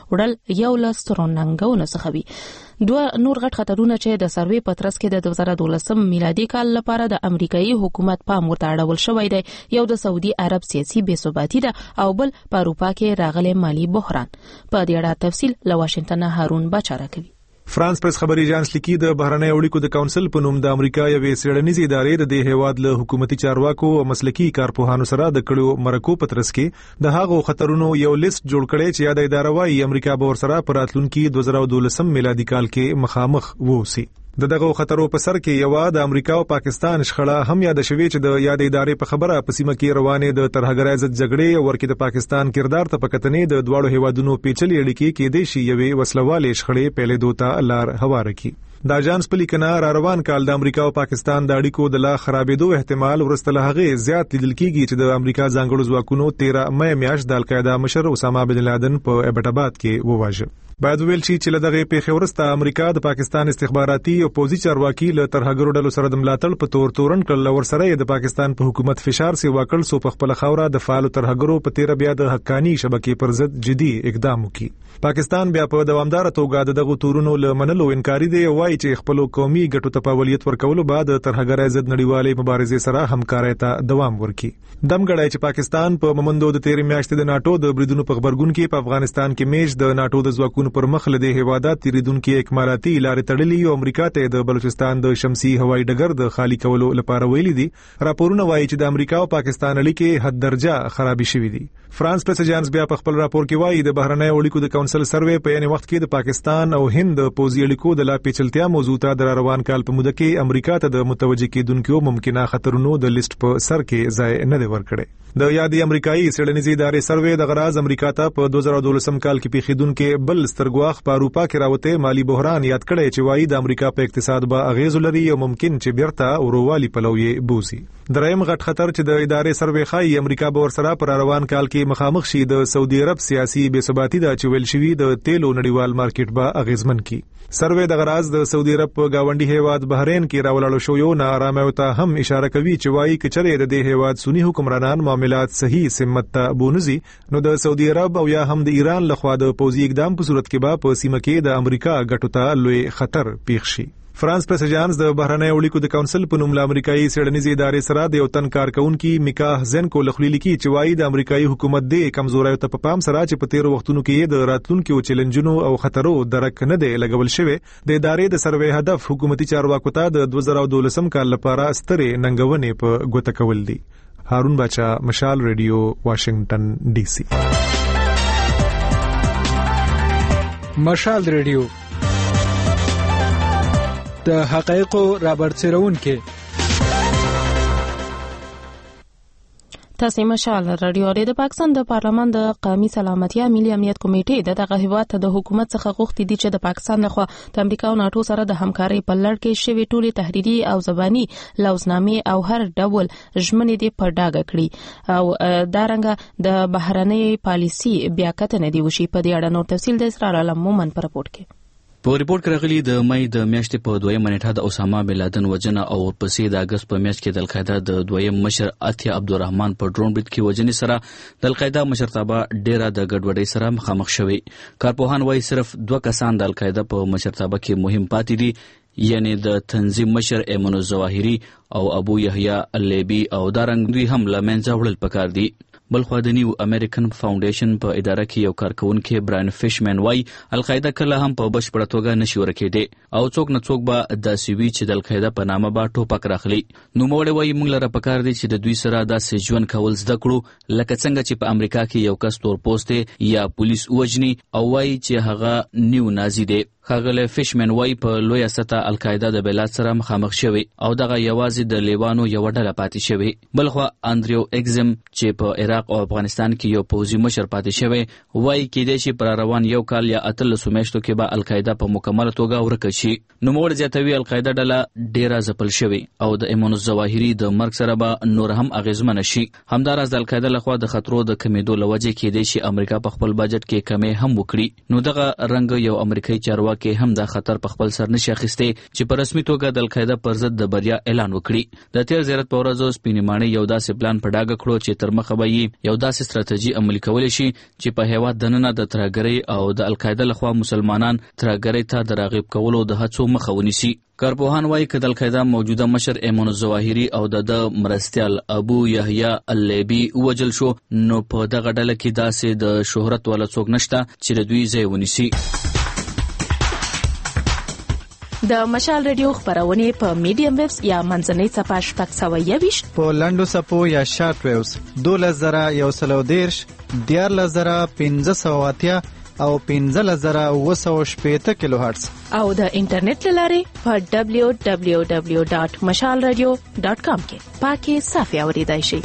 وړل یو له سترو ننګونو څخه وي. دوه نور غټ خطرونه چې د سروې په ترڅ کې د دوه زره دولسم میلادي کال لپاره د امریکایي حکومت پام ورته اړول شوی دی. یو د سعودي عرب سیاسي بې ثباتي ده او بل په اروپا کې راغلی مالي بحران. په دې اړه تفصیل له واشنگټن هارون بچاره کوي. فرانس پریس خبري اژانس لیکي د بهرنۍ اړیکو د کونسل په نوم د امریکا یوې څېړنیزې ادارې د دې هیواد له حکومتي چارواکو او مسلکي کارپوهانو سره د کړو مرکو په ترڅ کې د هغو خطرونو یو لیست جوړ کړی چې یاد اداره وايي امریکا به ورسره په راتلونکي دوه زره دولسم میلادي کال کې مخامخ ووسی. د دغه خطرو په سر کې یو د امریکا او پاکستان شخړه هم یاد شوې چې د یاد ادارې په خبره په سیمه کې روانې د ترهګرۍ ضد جګړې او ورکې د پاکستان کردار ته پکتنې د دواړو هیوادونو پیچلې اړیکې کې د شی یوې وسلوالې شخړې پیلې دوته لار هواره کی. د اژانس په لیکنه را روان کال د امریکا او پاکستان د اړیکو د لا خرابېدو احتمال ورسته له هغه زیات لیدل کېږي چې د امریکا ځانګړو ځواکونو تیرہ مې میاشت د القاعده مشر اسامه بن لادن په ابټ آباد کې وواژه. باید ویل شي چې له دغه پیښې وروسته امریکا د پاکستان استخباراتي او پوځي چارواکي له ترهګرو ډلو سره د ملاتړ په تور تورن کړل ورسره د پاکستان په حکومت فشار سي واکړ سو په خپل خوره د فعال ترهګرو په تیر بیا د حقانی شبکې پر ضد جدي اقدام وکړي. پاکستان بیا په دوامدار توګه دغه تورونو له منلو انکاري دی وایي چې خپل قومي ګټو ته پاولیت ورکول بعد ترهګرۍ ضد نړیوالې مبارزې سره همکارۍ ته دوام ورکړي. دمګړی چې پاکستان په ممندو د تیر میاشتې د ناتو د بریدونو په خبرګون کې په افغانستان کې میش د ناتو د ځواکونو پر مخ له هیوادات تیریدونکو اکمالاتي لارې تړلې او امریکا ته د بلوچستان د شمسي هوایي ډګر د خالی کولو لپاره ویلي دي. راپورونه وایي چې د امریکا او پاکستان اړیکې حد درجه خرابې شوې دي. فرانس پریس اژانس بیا په خپل راپور کې وایي د بهرنۍ اړیکو د کونسل سروې په یوه وخت کې د پاکستان او هند د پوځي اړیکو د لا پیچلتیا موضوع ته د روان کال په موده کې امریکا ته د متوجه کېدونکو ممکنه خطرونو د لیست په سر کې ځای نه دی ورکړی. د یادې امریکایي څېړنیزې ادارې سروې د غراز امریکا ته په دوه زره دولسم کال کې پیښیدونکو بل سترګواخ په اروپا کې راوته مالی بحران یاد کړی چې وایي د امریکا په اقتصاد به اغیز لري او ممکن چې بیرته اوروالي پلوي بوزي. دریم غټ خطر چې د ادارې سروې ښایي امریکا به ورسره پر روان کال کې مخامخ شي د سعودي عرب سیاسي بې ثباتي دا چې ویل شوی د تیلو نړیوال مارکیټ به اغیزمن کی. سروې د غراز د سعودي عرب په گاونډي هیواد بحرین کې راولاړو شو یو ناارامه او ته هم اشاره کوي چې وایي کچره د دې هیواد سنی حکمرانان معاملات صحیح سمت ته بونزي نو د سعودي عرب او یا هم د ایران لخوا د پوځي اقدام په صورت کې به په سیمه کې د امریکا ګټو ته لوی خطر پیښ شي. فرانس پریس اژانس د بهرنۍ اړیکو د کونسل په نوم له امریکایي څېړنیزې ادارې سره د یو تن کارکونکو میکا زنکو لخوا لیکي چې وایي د امریکایي حکومت د کمزورۍ ته په پام سره چې په تیر وختونو کې د راتلونکو چیلنجونو او خطرو درک نه دی لګول شوی د ادارې د سروې هدف حکومتي چارواکو ته د دوه زره دولسم کال لپاره سترې ننګونې په ګوته کول دي. هارون بچا، مشال ریډیو، واشنگټن ډي سي. مشال ریډیو د حقایقو رابرسېرونکي تاسو مشال رادیو د پاکستان د پارلمان د قومي سلامتیا ملي امنیت کمیټې د دغه هیواد د حکومت څخه غوښتي دي چې د پاکستان لخوا د امریکا او ناتو سره د همکارۍ په لړ کې شوی ټولي تحریري او زبانی لوزنامې او هر ډول ژمنې دي په ډاګه کړي او دارنګه د بهرنۍ پالیسي بیا کتنه دی وشي. په دې اړه نور تفصیل د اسرار علم مومن پر رپورت کې. په ریپورت کې راغلي د مې د میاشتې په دویمه نیټه د اسامه بن لادن وجنه او ورپسې د اگست په میاشت کې د القاعده د دویم مشر اتیا عبدالرحمن په ډرون برید کې وجنې سره د القاعده مشرتابه ډیره د ګډوډۍ سره مخامخ شوی. کارپوهان وايي صرف دوه کسان د القاعده په مشرتابه کې مهم پاتې دي، یعنی د تنظیم مشر ایمن الظواهری او ابو یحیی اللیبی او دارنګ دوی هم لمنځه وړل پکار دي. بلخوا د نیو امریکن فاونډیشن په اداره کې یو کارکونکي براین فیشمن وايي القاعده کله هم په بشپړه توګه نشي ورکېده او څوک نه څوک به داسې وي چې د القاعده په نامه به ټوپک راخلي. نو موږ وايي موږ لره پکار دي چې د دوی سره داسې ژوند کول زده کړو لکه څنګه چې په امریکا کې یو کس تور پوسټ یا پولیس وجني او وايي چې هغه نیو نازي دی. خاغله فیشمن وايي په لوی سطح القاعده د بلاد سره مخامخ شوی او دغه یوازې د لیوانو یو ډله پاتې شوی. بلخوا اندریو اگزم چې په عراق او افغانستان کې یو پوځي مشر پاتې شوی وايي کېدای شي پر روان یو کال یا اتلسو میاشتو کې به القاعده په مکمل توګه ورکه شي. نو موږ زیاتوي القاعده ډله ډیره ځپل شوی او د ایمن الظواهری د مرګ سره به نور هم اغیزمن شي. همداراز د القاعده لخوا د خطرو د کمیدو لوجه کېدای شي امریکا په خپل بجټ کې کمی هم وکړي. نو دغه رنګ یو امریکایي چارواکي کې هم دا خطر په خپل سر نشي اخیسته چې په رسمي توګه د القاعده پر ضد د بریا اعلان وکړي. د تیر زیارت په ورځو سپینیمانه یو داسې پلان په ډاګه کړو چې تر مخه به یو داسې ستراتیژي عملي کول شي چې په هیواد دننه د ترهګرۍ او د القاعده لخوا مسلمانان ترهګرۍ ته د راغب کولو د هڅو مخه ونیسي. کارپوهان وايي چې د القاعده موجوده مشر ایمن الظواهری او د مرستیال ابو یحیی اللیبی وجل شو، نو په دغه ډله کې داسې د شهرت ولا څوک نشته چې د دوی ځای ونیسي. د مشال ریډیو خبرونه په میډیم ویوز یا منځنۍ صفحه شپږ سوه یوویشت په لنډو صفحو یا شارټ ویوز دولس زره یو سل دیرش دیارلس زره پنځه سوه اتیا او پنځلس زره اوه سوه شپېته کیلو هرتز او د انټرنیټ له لارې په دبلیو دبلیو دبلیو ډاټ مشال رادیو ډاټ کام کې پاکي صافي اوریدای شئ.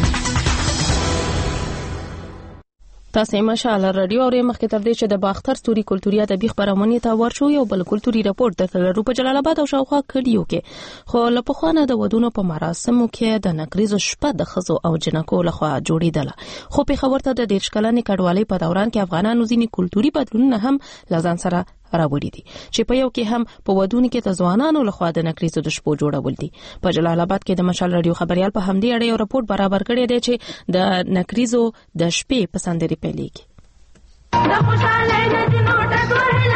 تاسو مشال رادیو اورئ. مخکې تر دې چې د باختر ستوري کلتوري ادبي خبرونه ته ورشو یو بل کلتوري راپور د تلرو په جلال آباد او شاوخوا کډیو کې خو له پخوانه د ودونو په مراسمو کې د نکریزو شپه د خزو او جنکو لخوا جوړیدله، خو په خبرته د ډیر شکلانې کډوالۍ په دوران کې افغانانو ځینې کلتوري بدلونونه هم لازم سره راوړي دي چې په یو کې هم په ودونو کې د ځوانانو لخوا د نکریزو د شپو جوړول دي. په جلال آباد کې د مشال رادیو خبريال په همدې اړه یو راپور برابر کړی دی چې د نکریزو د شپې په سندري پیلېږي. د خوشاله د دینو ټکوهلا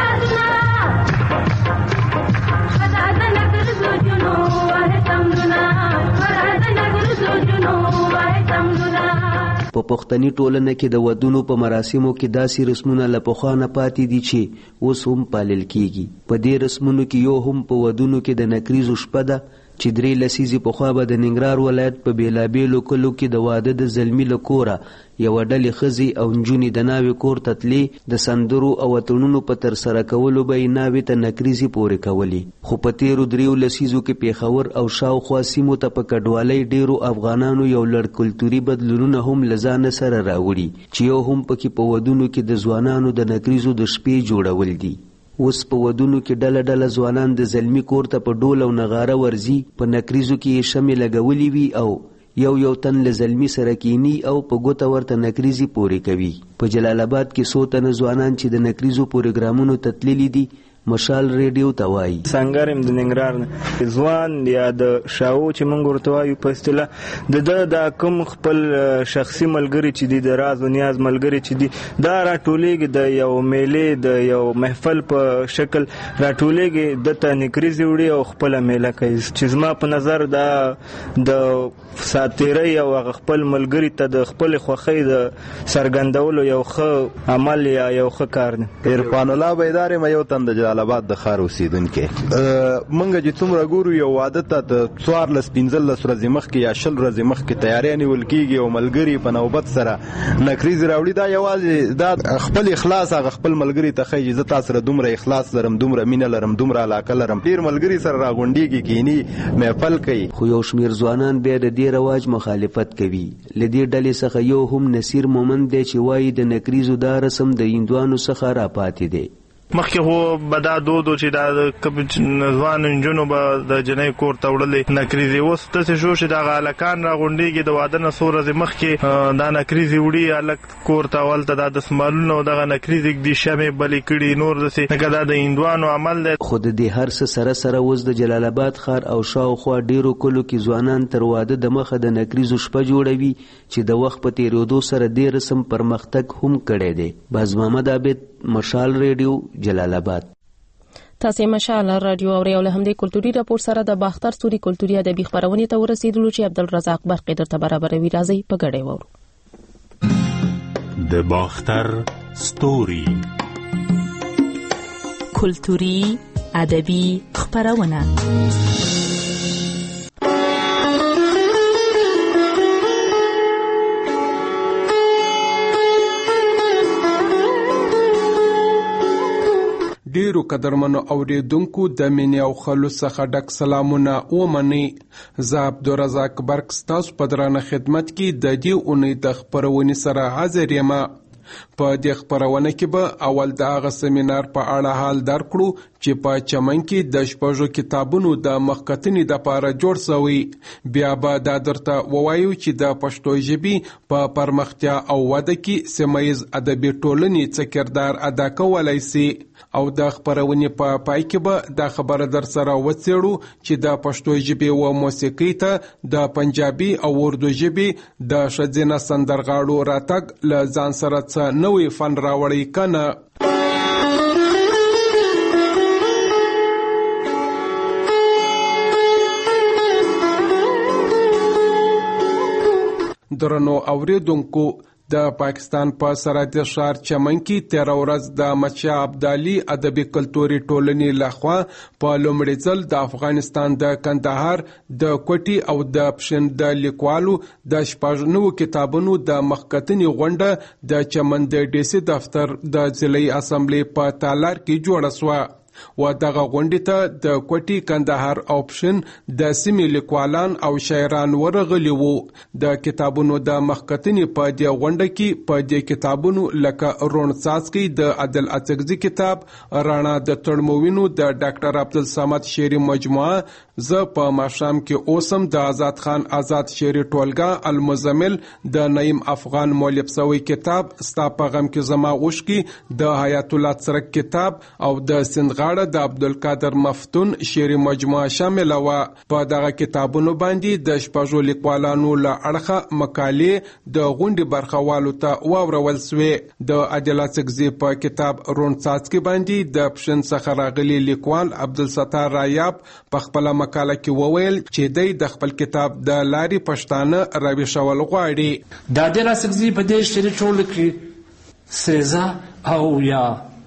په پښتني ټولنه کې د ودونو په مراسمو کې داسې رسمونه له پخوانه پاتې دي چې اوس هم پالل کیږي. په دې رسمونو کې یو هم په ودونو کې د نکریزو شپه ده چې درې لسیزې پخوا به د ننګرهار ولایت په بیلابیلو کلو کې د واده د زلمي له کوره یوه ډلې ښځې او نجونې د ناوې کور ته تلې د سندرو او اتڼونو په ترسره کولو به یې ناوې ته نکریزې پورې کولې. خو په تیرو دریو لسیزو کې پېښور او شاوخوا سیمو ته په کډوالۍ ډیرو افغانانو یو لړ کلتوري بدلونونه هم له ځانه سره راوړي چې یو هم پکې په ودونو کې د ځوانانو د نکریزو د شپې جوړول دي. اوس په ودونو کې ډله ډله ځوانان د زلمی کور ته په ډول او نغاره ورځي، په نکریزو کې یې شمې لګولې وي او یو یو تن له زلمی سره کینی او په ګوته ورته نکریزي پورې کوي. په جلال آباد کې څو تنه ځوانان چې د نکریزو پروګرامونو ته تللي دي مشال ریډیو ته وایي. څنګه د ننګرهار نه ځوان یا د شاو چې موږ ورته وایو په اصطلاح د ده د کوم خپل شخصي ملګري چې دي د راز و نیاز ملګري چې دي دا راټولیږي د یو میلې د یو محفل په شکل راټولیږي د ته نکریزې وړي او خپله میله کوي چې زما په نظر دا د ساتیرۍ او هغه خپل ملګري ته د خپلې خوښۍ د څرګندولو یو ښه عمل یا یو ښه کار دی. عرفان الله بیدار یم یو تن د جلال آباد د ښار اوسیدونکو منګه چې څومره ګورو یو واده ته د څوار لس پنځل لس ورځې مخکې یا شل ورځې مخکې تیاری نیول کېږي او ملګري په نوبت سره نکریز راوړي دا یوازې دا خپل اخلاص هغه خپل ملګري ته ښایي زه تا سره دومره اخلاص لرم دومره مینه لرم دومره علاقه لرم ډېر ملګري سره راغونډېږي کینی محفل کوي خو یو شمېر ځوانان بیا د دې رواج مخالفت کوي له دې ډلې څخه یو هم نصیر مومند دی چې وایي د نکریزو دا رسم د هندوانو څخه راپاتې دی. مخکې خو به دا دود و چې دا کوم ځوان نجونو به د جنۍ کور ته وړلې نکریزې، اوس داسې شو چې دغه هلکان راغونډېږي د واده نه څو ورځې مخکې دا نکریزې وړي هلک کور ته، هلته دا دستمالونه او دغه نکریزې ږدي شمې بلې کړي نور داسې لکه دا د هندوانو عمل دی. خو د دې هر څه سره سره اوس د جلال آباد ښار او شاوخوا ډېرو کلو کې ځوانان تر واده د مخه د نکریزو شپه جوړوي چې د وخت په تېرېدو سره دې رسم پرمختګ هم کړی دی. باز محمد عابد، مشال ریډیو، جلال آباد. تاسو مشال رادیو او له همدې کلتوري راپور سره د باختر ستوري کلتوري ادبي خبرونه ته ورسېدلو چې عبدالرزاق برقی درته برابروي. راځي په ګډه وورو د باختر ستوري کلتوري ادبي خبرونه. ډیرو قدرمنو اوریدونکو د مینې او خلوص څخه ډک سلامونه ومنئ. زه عبدالرزاق برق ستاسو په درانه خدمت کې د دې اونۍ د خپرونې سره حاضر یم. په دې خبرونه کې به اول د هغه سیمینار په اړه حال درکړو چې په چمن کې د شپږو کتابونو د مخکتنې لپاره جوړ شوی. بیا به دا درته ووایو چې د پښتو ژبې په پرمختیا او وده کې سیمه‌ییز ادبي ټولنې څه کردار ادا کولای شي. او د خبرونې په پا پای کې به دا خبره در سره وڅېړو چې د پښتو ژبې و موسیقۍ ته د پنجابي او اردو ژبې د ښځینه سندرغاړو راتګ له ځان سره څه نوی فن راوړی کنه. درنو اوریدونکو، د پاکستان په سرحدي ښار چمن کې تېره ورځ د احمدشاه ابدالي ادبي کلتوري ټولنې لخوا په لومړي ځل د افغانستان د کندهار د کوټي او د پښین د لیکوالو د شپږ نوو کتابونو د مخکتنې غونډه د چمن د ډي سي دفتر د ضلعي اسمبلۍ په تالار کې جوړه شوه. و دغه غونډې ته د کوټي، کندهار او پښین د سیمې لیکوالان او شاعران ورغلي وو. د کتابونو د مخکتنې په دې غونډه کې په دې کتابونو لکه رون څاڅکي د عادل اڅکزي کتاب، رانا د تړموینو د ډاکټر عبدالصمد شعري مجموعه، زه په ماښام کې اوسم د آزاد خان آزاد شعري ټولګه، المزمل د نعیم افغان مؤلف شوی کتاب، ستا په غم کې زما اوښکې د حیات الله څرک کتاب او د سندغاړه د عبدالقادر مفتون شعري مجموعه شامل و. په دغه کتابونو باندې د شپږو لیکوالانو له اړخه مقالې د غونډې برخوالو ته واورول سوې. د عادل اڅکزي په کتاب رون څاڅکي باندې د پښین څخه راغلي لیکوال عبدالستار رایاب په خپله مقاله کې وویل چې دی د خپل کتاب د لارې پښتانه راویښول غواړي. د عادل اڅکزي په دې شعري ټولګه کې سریزه او یا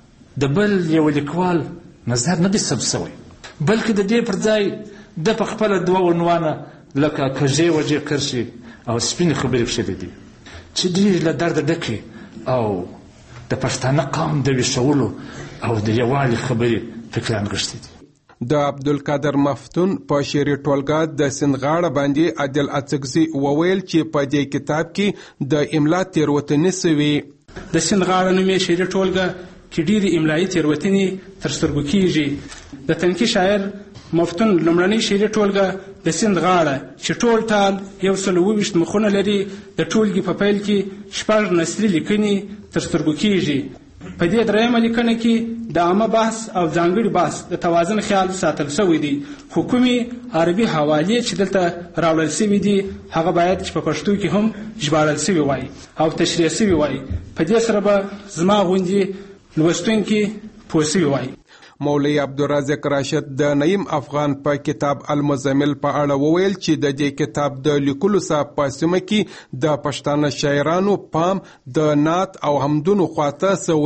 د بل یو لیکوال نظر نه دی ثبت شوی، بلکې د دې پر ځای د په خپله دوه عنوانه لکه کږې وجې کرښې او سپینې خبرې کښلي دي چې ډېرې له درده ډکې او د پښتانه قوم د ویښولو او د یووالي خبرې پکې انغښتې دي. د عبدالقادر مفتون په شعري ټولګه د سندغاړه باندې عادل اڅکزي وویل چې په دې کتاب کې د املا تېروتنې سوي. د سندغاړه نومې شعري ټولګه کې ډېرې املایي تېروتنې تر سترګو کېږي. د تنکي شاعر مفتون لومړنۍ شعري ټولګه د سیند غاړه چې ټول ټال یو سل اووه ویشت مخونه لري، د ټولګې په پیل کې شپږ نثري لیکنې تر سترګو کېږي. په دې درېیمه لیکنه کې د عامه بحث او ځانګړي بحث د توازن خیال ساتل شوی دی، خو کومې عربي حوالې چې دلته راوړل شوي دي هغه باید چې په پښتو کې هم ژباړل شوي وای او تشریح شوي وای. په دې سره به زما غوندې لوستونکي پوه شوي وای. مولوی عبدالرزاق راشد د نعیم افغان په کتاب المزمل په اړه وویل چې د دې کتاب د لیکلو سره په سیمه کې د پښتانه شاعرانو پام د نعت او حمدونو خواته شوی.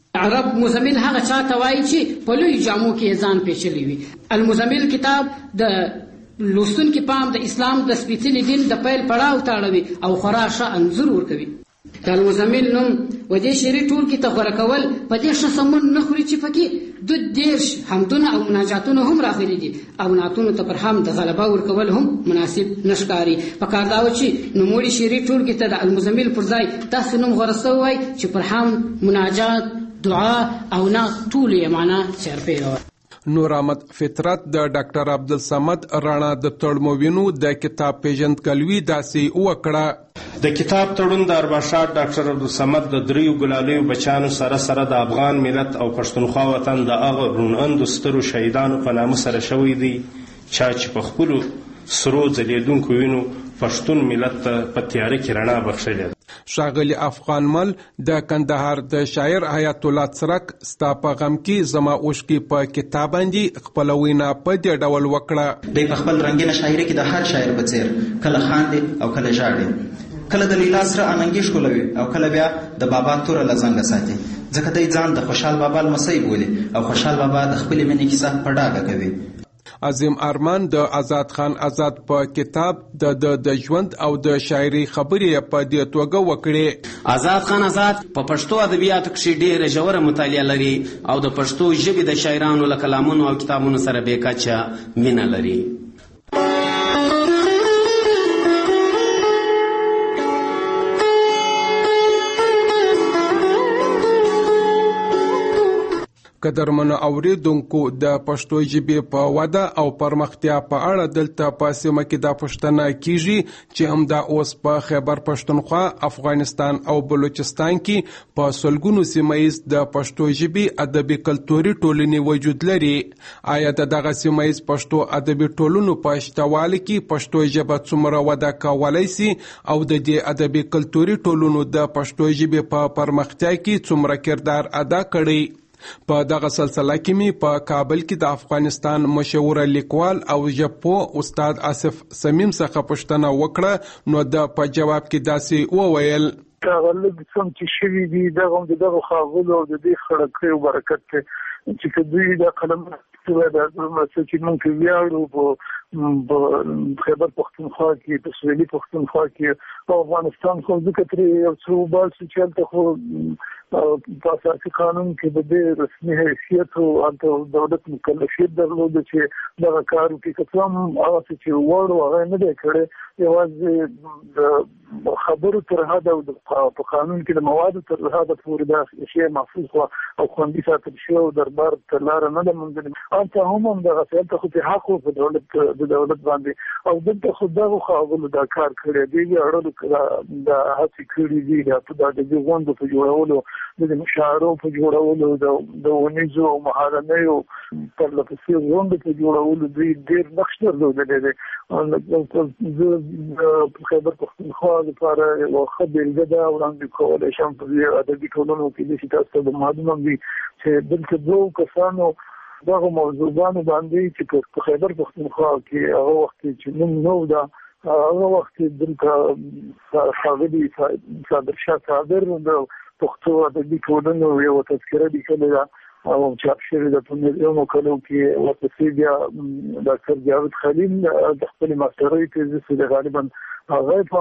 عرب مزمل هغه چاته وایي چې په لوی جامو کې ځان پیچلی وي. المزمل کتاب د لوستونکي پام د اسلام د سپېڅلي دین د پیل پړاو ته اړوي او خورا ښه انځور ورکوي. د المزمل نوم و دې شعري ټولګې ته غوره کول په دې ښه سمون نه خوري چې پکې دوه دېرش حمدونه او مناجاتونه هم راغلي دي او نعتونو ته پر هم د غلبه ورکول هم مناسب نه ښکاري. پکار دا و چې نوموړي شعري ټولګې ته د المزمل پر ځای داسې نوم غوره سوی وای چې پر هم مناجات، دعا او نعت ټول یې معنا چرپې وای. نور احمد فطرت د ډاکټر عبدالصمد رانا د تړموینو د کتاب پیژندګلوي داسې وکړه. د کتاب تړون د ارباشات ډاکټر عبدالصمد د دریو ګلالیو بچانو سره سره د افغان ملت او پښتونخوا وطن د هغه روناندو سترو شهیدانو په نامه سره شوی دی چا چې په خپلو سرو ځلېدونکو وینو پښتون ملت ته په تیاره کې رڼا بخښلې ده. ښاغلي افغان مل د کندهار د شاعر حیات الله څرک ستا په غم کې زما اوښکې په کتاب باندې خپله وینا په دې ډول وکړه. دی په خپل رنګینه شاعري کې د هر شاعر په څېر کله خاندي او کله ژاړي، کله د لیلا سره اننګي ښکلوي او کله بیا د بابا توره له زنګه ساتي، ځکه دی ځان د خوشحال بابا لمسی بولي او خوشحال بابا د خپلې مینې کیسه په ډاګه کوي. عظیم ارمان د آزاد خان آزاد په کتاب د د ژوند او د شاعري خبرې په دې توګه وکړې. آزاد خان آزاد په پښتو ادبیاتو کې ډېره ژوره مطالعه لري او د پښتو ژبې د شاعرانو له کلامونو او کتابونو سره بې کچه مینه لري. قدرمنو اوریدونکو د پښتو ژبې په وده او پرمختیا په اړه دلته په سیمه کې دا پوښتنه کیږي چې همدا اوس په خیبر پښتونخوا، افغانستان او بلوچستان کې په سلګونو سیمه ییز د پښتو ژبې ادبي کلتوري ټولنې وجود لري. آیا د دغه سیمه ییز پښتو ادبي ټولنو په شتوالي کې پښتو ژبه څومره وده کولی سي او د دې ادبي کلتوري ټولنو د پښتو ژبې په پرمختیا کې څومره کردار ادا کړی؟ په دغه سلسله کې می په کابل کې د افغانستان مشهور لیکوال او ژبپو استاد آصف صمیم څخه پوښتنه وکړه، نو د په جواب کې داسې وویل: تغلب څوم چې شوي دي دغه د دغه خاغلو او د دې خړکې برکت چې دوی د قلم د چې موږ ویاړو په خیبر پښتونخوا کې، په سویلي پښتونخوا کې، په افغانستان خو ځکه ترې یو څه وباسي چې هلته خو په اساسي قانون کې د دې رسمي حیثیت او هلته دولت مکلفیت درلوده چې دغه کار وکړي. که څه هم هغه څه چې وړ و هغه نه دی کړی، یوازې د خبرو تر حده او په قانون کې د موادو تر حده پورې دا شی محفوظ و او خوندي ساتل شوی او دربار ته لاره نه ده موندلې. هلته هم همدغسې هلته خو پرې حق و په دولت د دولت باندې، او دلته خو دغو خاغلو دا کار کړی دی، ویاړلو دا هڅې کړي دي د ادبي غونډو په جوړولو، د مشاعرو په جوړولو، د ونیزو او مهارنیو پرله پسې غونډو په جوړولو دوی ډېر نقش درلودلی دی. زه د خیبر پښتونخوا لپاره یوه ښه بېلګه دا وړاندې کولی شم په دې ادبي ټولنو کې داسې تاسو ته د معلومه وي چې دلته دوو کسانو دغه موضوعګانو باندې چې په خیبر پښتونخوا کې هغه وخت چې نوم نه و، دا هغه وخت دلته ښاغلي صابر شاه صابر د پښتو ادبي ټولنو یوه تذکره لیکلې ده او چاپ شوې ده په میلیونو کلو کې. ورپسې بیا ډاکټر جاوید خلیل د خپلې ماسټرۍ تیزس چې غالبا هغه په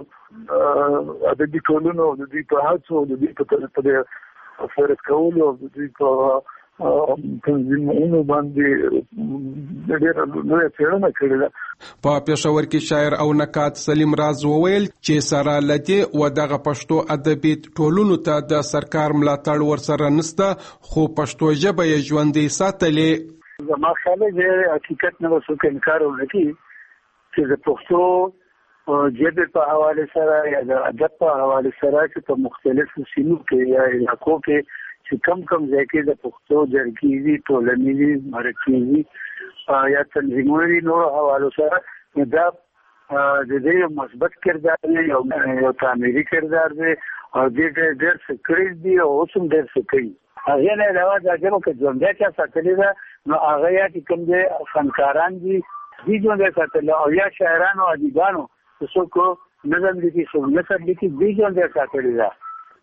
همدغه ادبي ټولنو او د دوی په هڅو او د دوی په فهرست کولو او د دوی په تنظیمونو باندې ډېره لویه څېړنه کړې ده. په پېښور کې شاعر او نقاد سلیم راز وویل چې سره له دې و دغه پښتو ادبي ټولنو ته د سرکار ملاتړ ورسره نشته، خو پښتو ژبه یې ژوندۍ ساتلې. زما خیال دی حقیقت نه به څوک انکار ونه کړي چې د پښتو ژبې په حوالې سره یا د ادب په حوالې سره چې په مختلفو سیمو کې یا علاقو کې چې کم کم ځای کې د پښتو جرګې وي، ټولنې وي، مرکې وي یا تنظیمونه وي، نورو حوالو سره دا د دې یو مثبت کردار دی، یو تعمیري کردار دی او دې ډېر څه کړي دي او اوس هم ډېر څه کوي. هغې نه علاوه دا ژبه که ژوندۍ چا ساتلې ده نو هغه یا چې کوم دی فنکاران دي دوی ژوندۍ ساتلې، او یا شاعرانو ادیبانو چې څوک نظم لیکي، څوک نثر لیکي، دوی ژوندۍ ساتلې ده.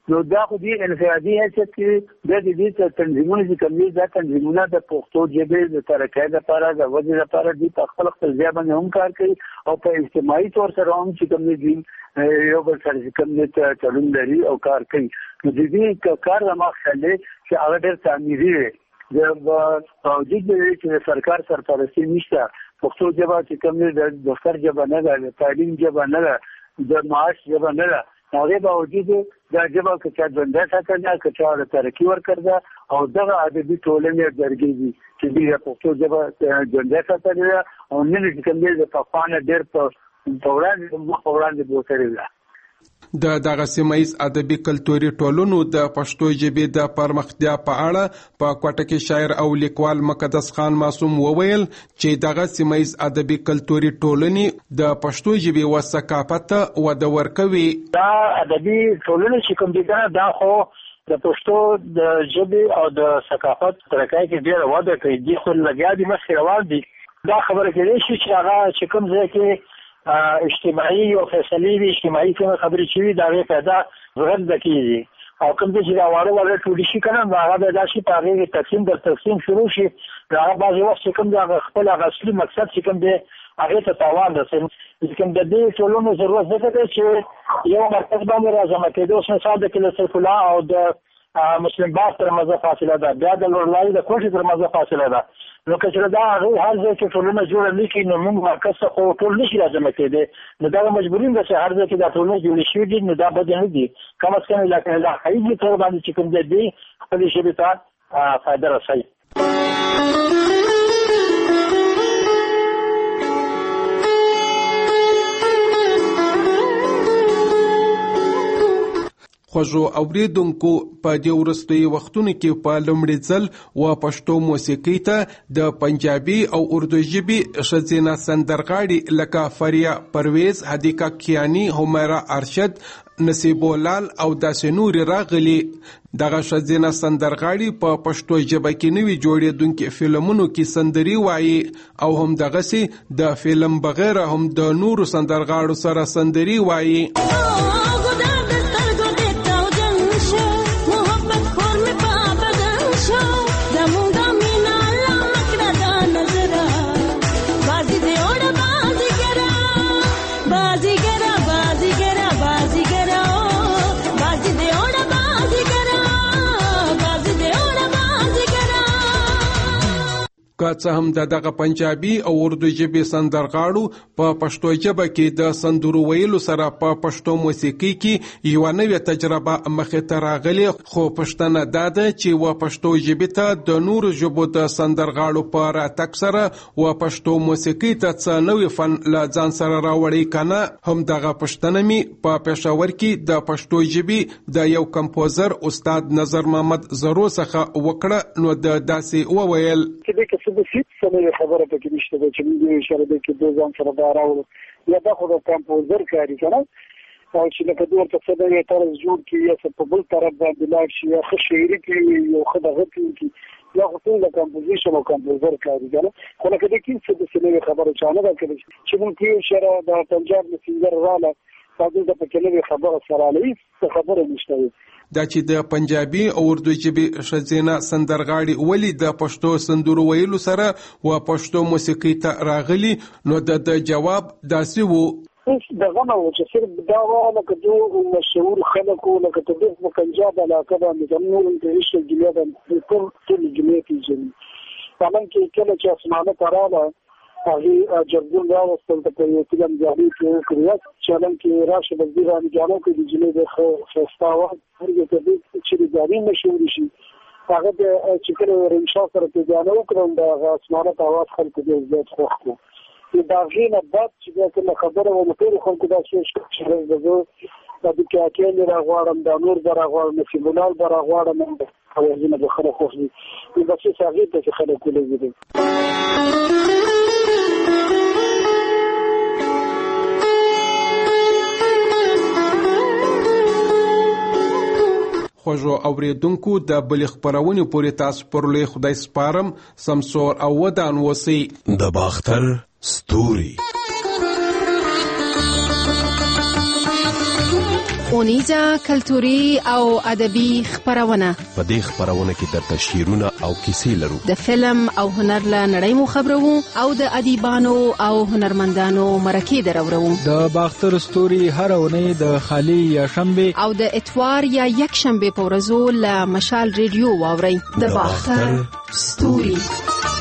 نو دا خو دې انفرادي حیثیت کې د دې تنظیمونو چې کوم دي دا تنظیمونه د پښتو ژبې د ترقۍ لپاره د ودې لپاره دي په خپل خپل ځای باندې هم کار کوي او په اجتماعي تور سره هم چې کوم دي یو بل سره چې کوم دي چلون لري او کار کوي. نو د دې کار د مخالي چې هغه ډېر تعمیري دی د باوجود د چې سرکار سرپرستی نشته پښتو ژبه چې کوم دي د دفتر ژبه نه ده د تعلیم ژبه نه ده د معاش ژبه نه ده هغه باوجود دا ژبه که چا ژوندۍ ساتنه که چا د ترقي ورکړه او دغه ادبي ټولنې درګي دي چې د پښتو ژبه ژوندۍ ساتنه او نن چې کوم دي د پخوانه ډېر په وړاندې په وړاندې بوتري ده. د دغه سیمایز ادبي کلتوري ټولنو د پښتو ژبې د پرمختیا په اړه په کوټه کې شاعر او لیکوال مقدس خان معصوم وویل چې دغه سیمایز ادبي کلتوري ټولنې د پښتو ژبې او ثقافت وده ورکوي. دا ادبي ټولنې چې کوم دي دا خو د پښتو د ژبې او د ثقافت ترقۍ کې ډېر وده کوي دي خو لګیا دي مخې روان دي. دا خبره کېدای شي چې هغه چې کوم ځای کې اجتماعي او فیصلې دي اجتماعي کوم خبرې چې وي دا غي پیدا ورغل دکېږي او کوم چې دا واره واره ټولې شي کنه هغه به دا شي په هغه تقسیم در تقسیم شروع شي دا بعض وخت چې کوم دا خپل اصلي مقصد چې کوم دی هغه ته تاوان رسوي. کوم د دې ټولونو ضرورت ده چې یو مرکز باندې راځم کېدو اوس مثال د کله سیف الله او د مسلم باغ تر مزه فاصله ده بیا د لورلای د کوټې تر مزه فاصله ده. نو که چې دا هر ځای کې ټولنه جوړه نشي نو موږ مرکز څخه ټول نشي راځم کېدی نو دا مجبورین ده چې هر ځای کې دا ټولنه جوړ شي دي نو دا بد نه دي کم از کم لکه دا حقیقي تر باندې چې کوم دي خپل شي ته فائدہ رسوي. خوږو اوریدونکو په دې وروستیو وختونو کې په لومړي ځل و پښتو موسیقۍ ته د پنجابي او اردو ژبې ښځینه سندرغاړي لکه فریا پرویز حدیقه کیانی همیرا ارشد نصیبولال او داسې نور راغلي. دغه ښځینه سندرغاړي په پښتو ژبه کې نوي جوړېدونکي فلمونو کې سندري وایي او هم دغسې د فلم بغیر هم د نورو سندرغاړو سره سندري وایي. که څه هم د دغه پنجابي او اردو ژبې سندرغاړو په پښتو ژبه کې د سندرو ویلو سره په پښتو موسیقۍ کې یوه نوې تجربه مخې ته راغلې خو پوښتنه دا ده چې و پښتو ژبې ته د نورو ژبو د سندرغاړو په راتګ سره و پښتو موسیقۍ ته څه نوې فن له ځان سره راوړی که نه. هم دغه پوښتنه مې په پېښور کې د پښتو ژبې د یو کمپوزر استاد نظر محمد زرو څخه وکړه نو د داسې وویل بسیط سره خبره پکې نشته چې موږ اشاره د کې دوه ځان سره دا راوړو یا دا خو د کمپوزر کاری کنه او چې لکه دوه څه د یو طرز جوړ کی یا څه په بل طرف باندې لاړ شي یا ښه شاعري کوي یو ښه دغه کوي یا خو ټول د کمپوزیشن او کمپوزر کاری کنه خو لکه د کې څه د سلوي خبره چانه دا کوي چې موږ یې اشاره د پنجاب د سنگر رااله تاسو د پکې خبره سره لې خبره نشته. دا چې د پنجابي او اردو ژبې ښځینه سندرغاړي ولې د پښتو سندرو ویلو سره و پښتو موسیقۍ ته راغلي نو د جواب داسې وو. دغه نو چې صرف دا وایي لکه دوه مشهور خلکو لکه د پنجاب علاقه باندې د نور د هیڅ جمله د ټول ټول جمله کې ځم کې کله چې اسمانه تراله هغه جرګون راوستل ته یو فلم جاري کړو چې لم کې راشه د دې باندې جانو کې د جنې د خستاوه هرګه ته چې د جاري مشهور شي هغه د چې کله ورنشا سره ته جانو کړم د اسمانه تاواز خلکو دې زیات خوښ کو دا غینه بعد چې کله خبره و ټول خلکو دا چې راځو د دې کې اکیل راغوارم د نور راغوارم چې بلال راغوارم او ځینې د خلکو خوښ دي د څه هغه ته خلکو لګیدي. خوږو اوریدونکو د بل خبرونه پوری تاسو پر لوی خدای سپارم سمسور او ودان وسی د باختر ستوري اونیزه کلتوري او ادبي خبرونه. په دې خبرونه کې درته شعرونه او کیسې لرو. د فلم او هنر له نړۍ مو خبرو او د ادیبانو او هنرمندانو مرکې درورو. د باختر ستوري هر اونۍ د خالی یا شنبه او د اتوار یا یک شنبه په ورځو له مشال ریډیو واوري. د باختر ستوري.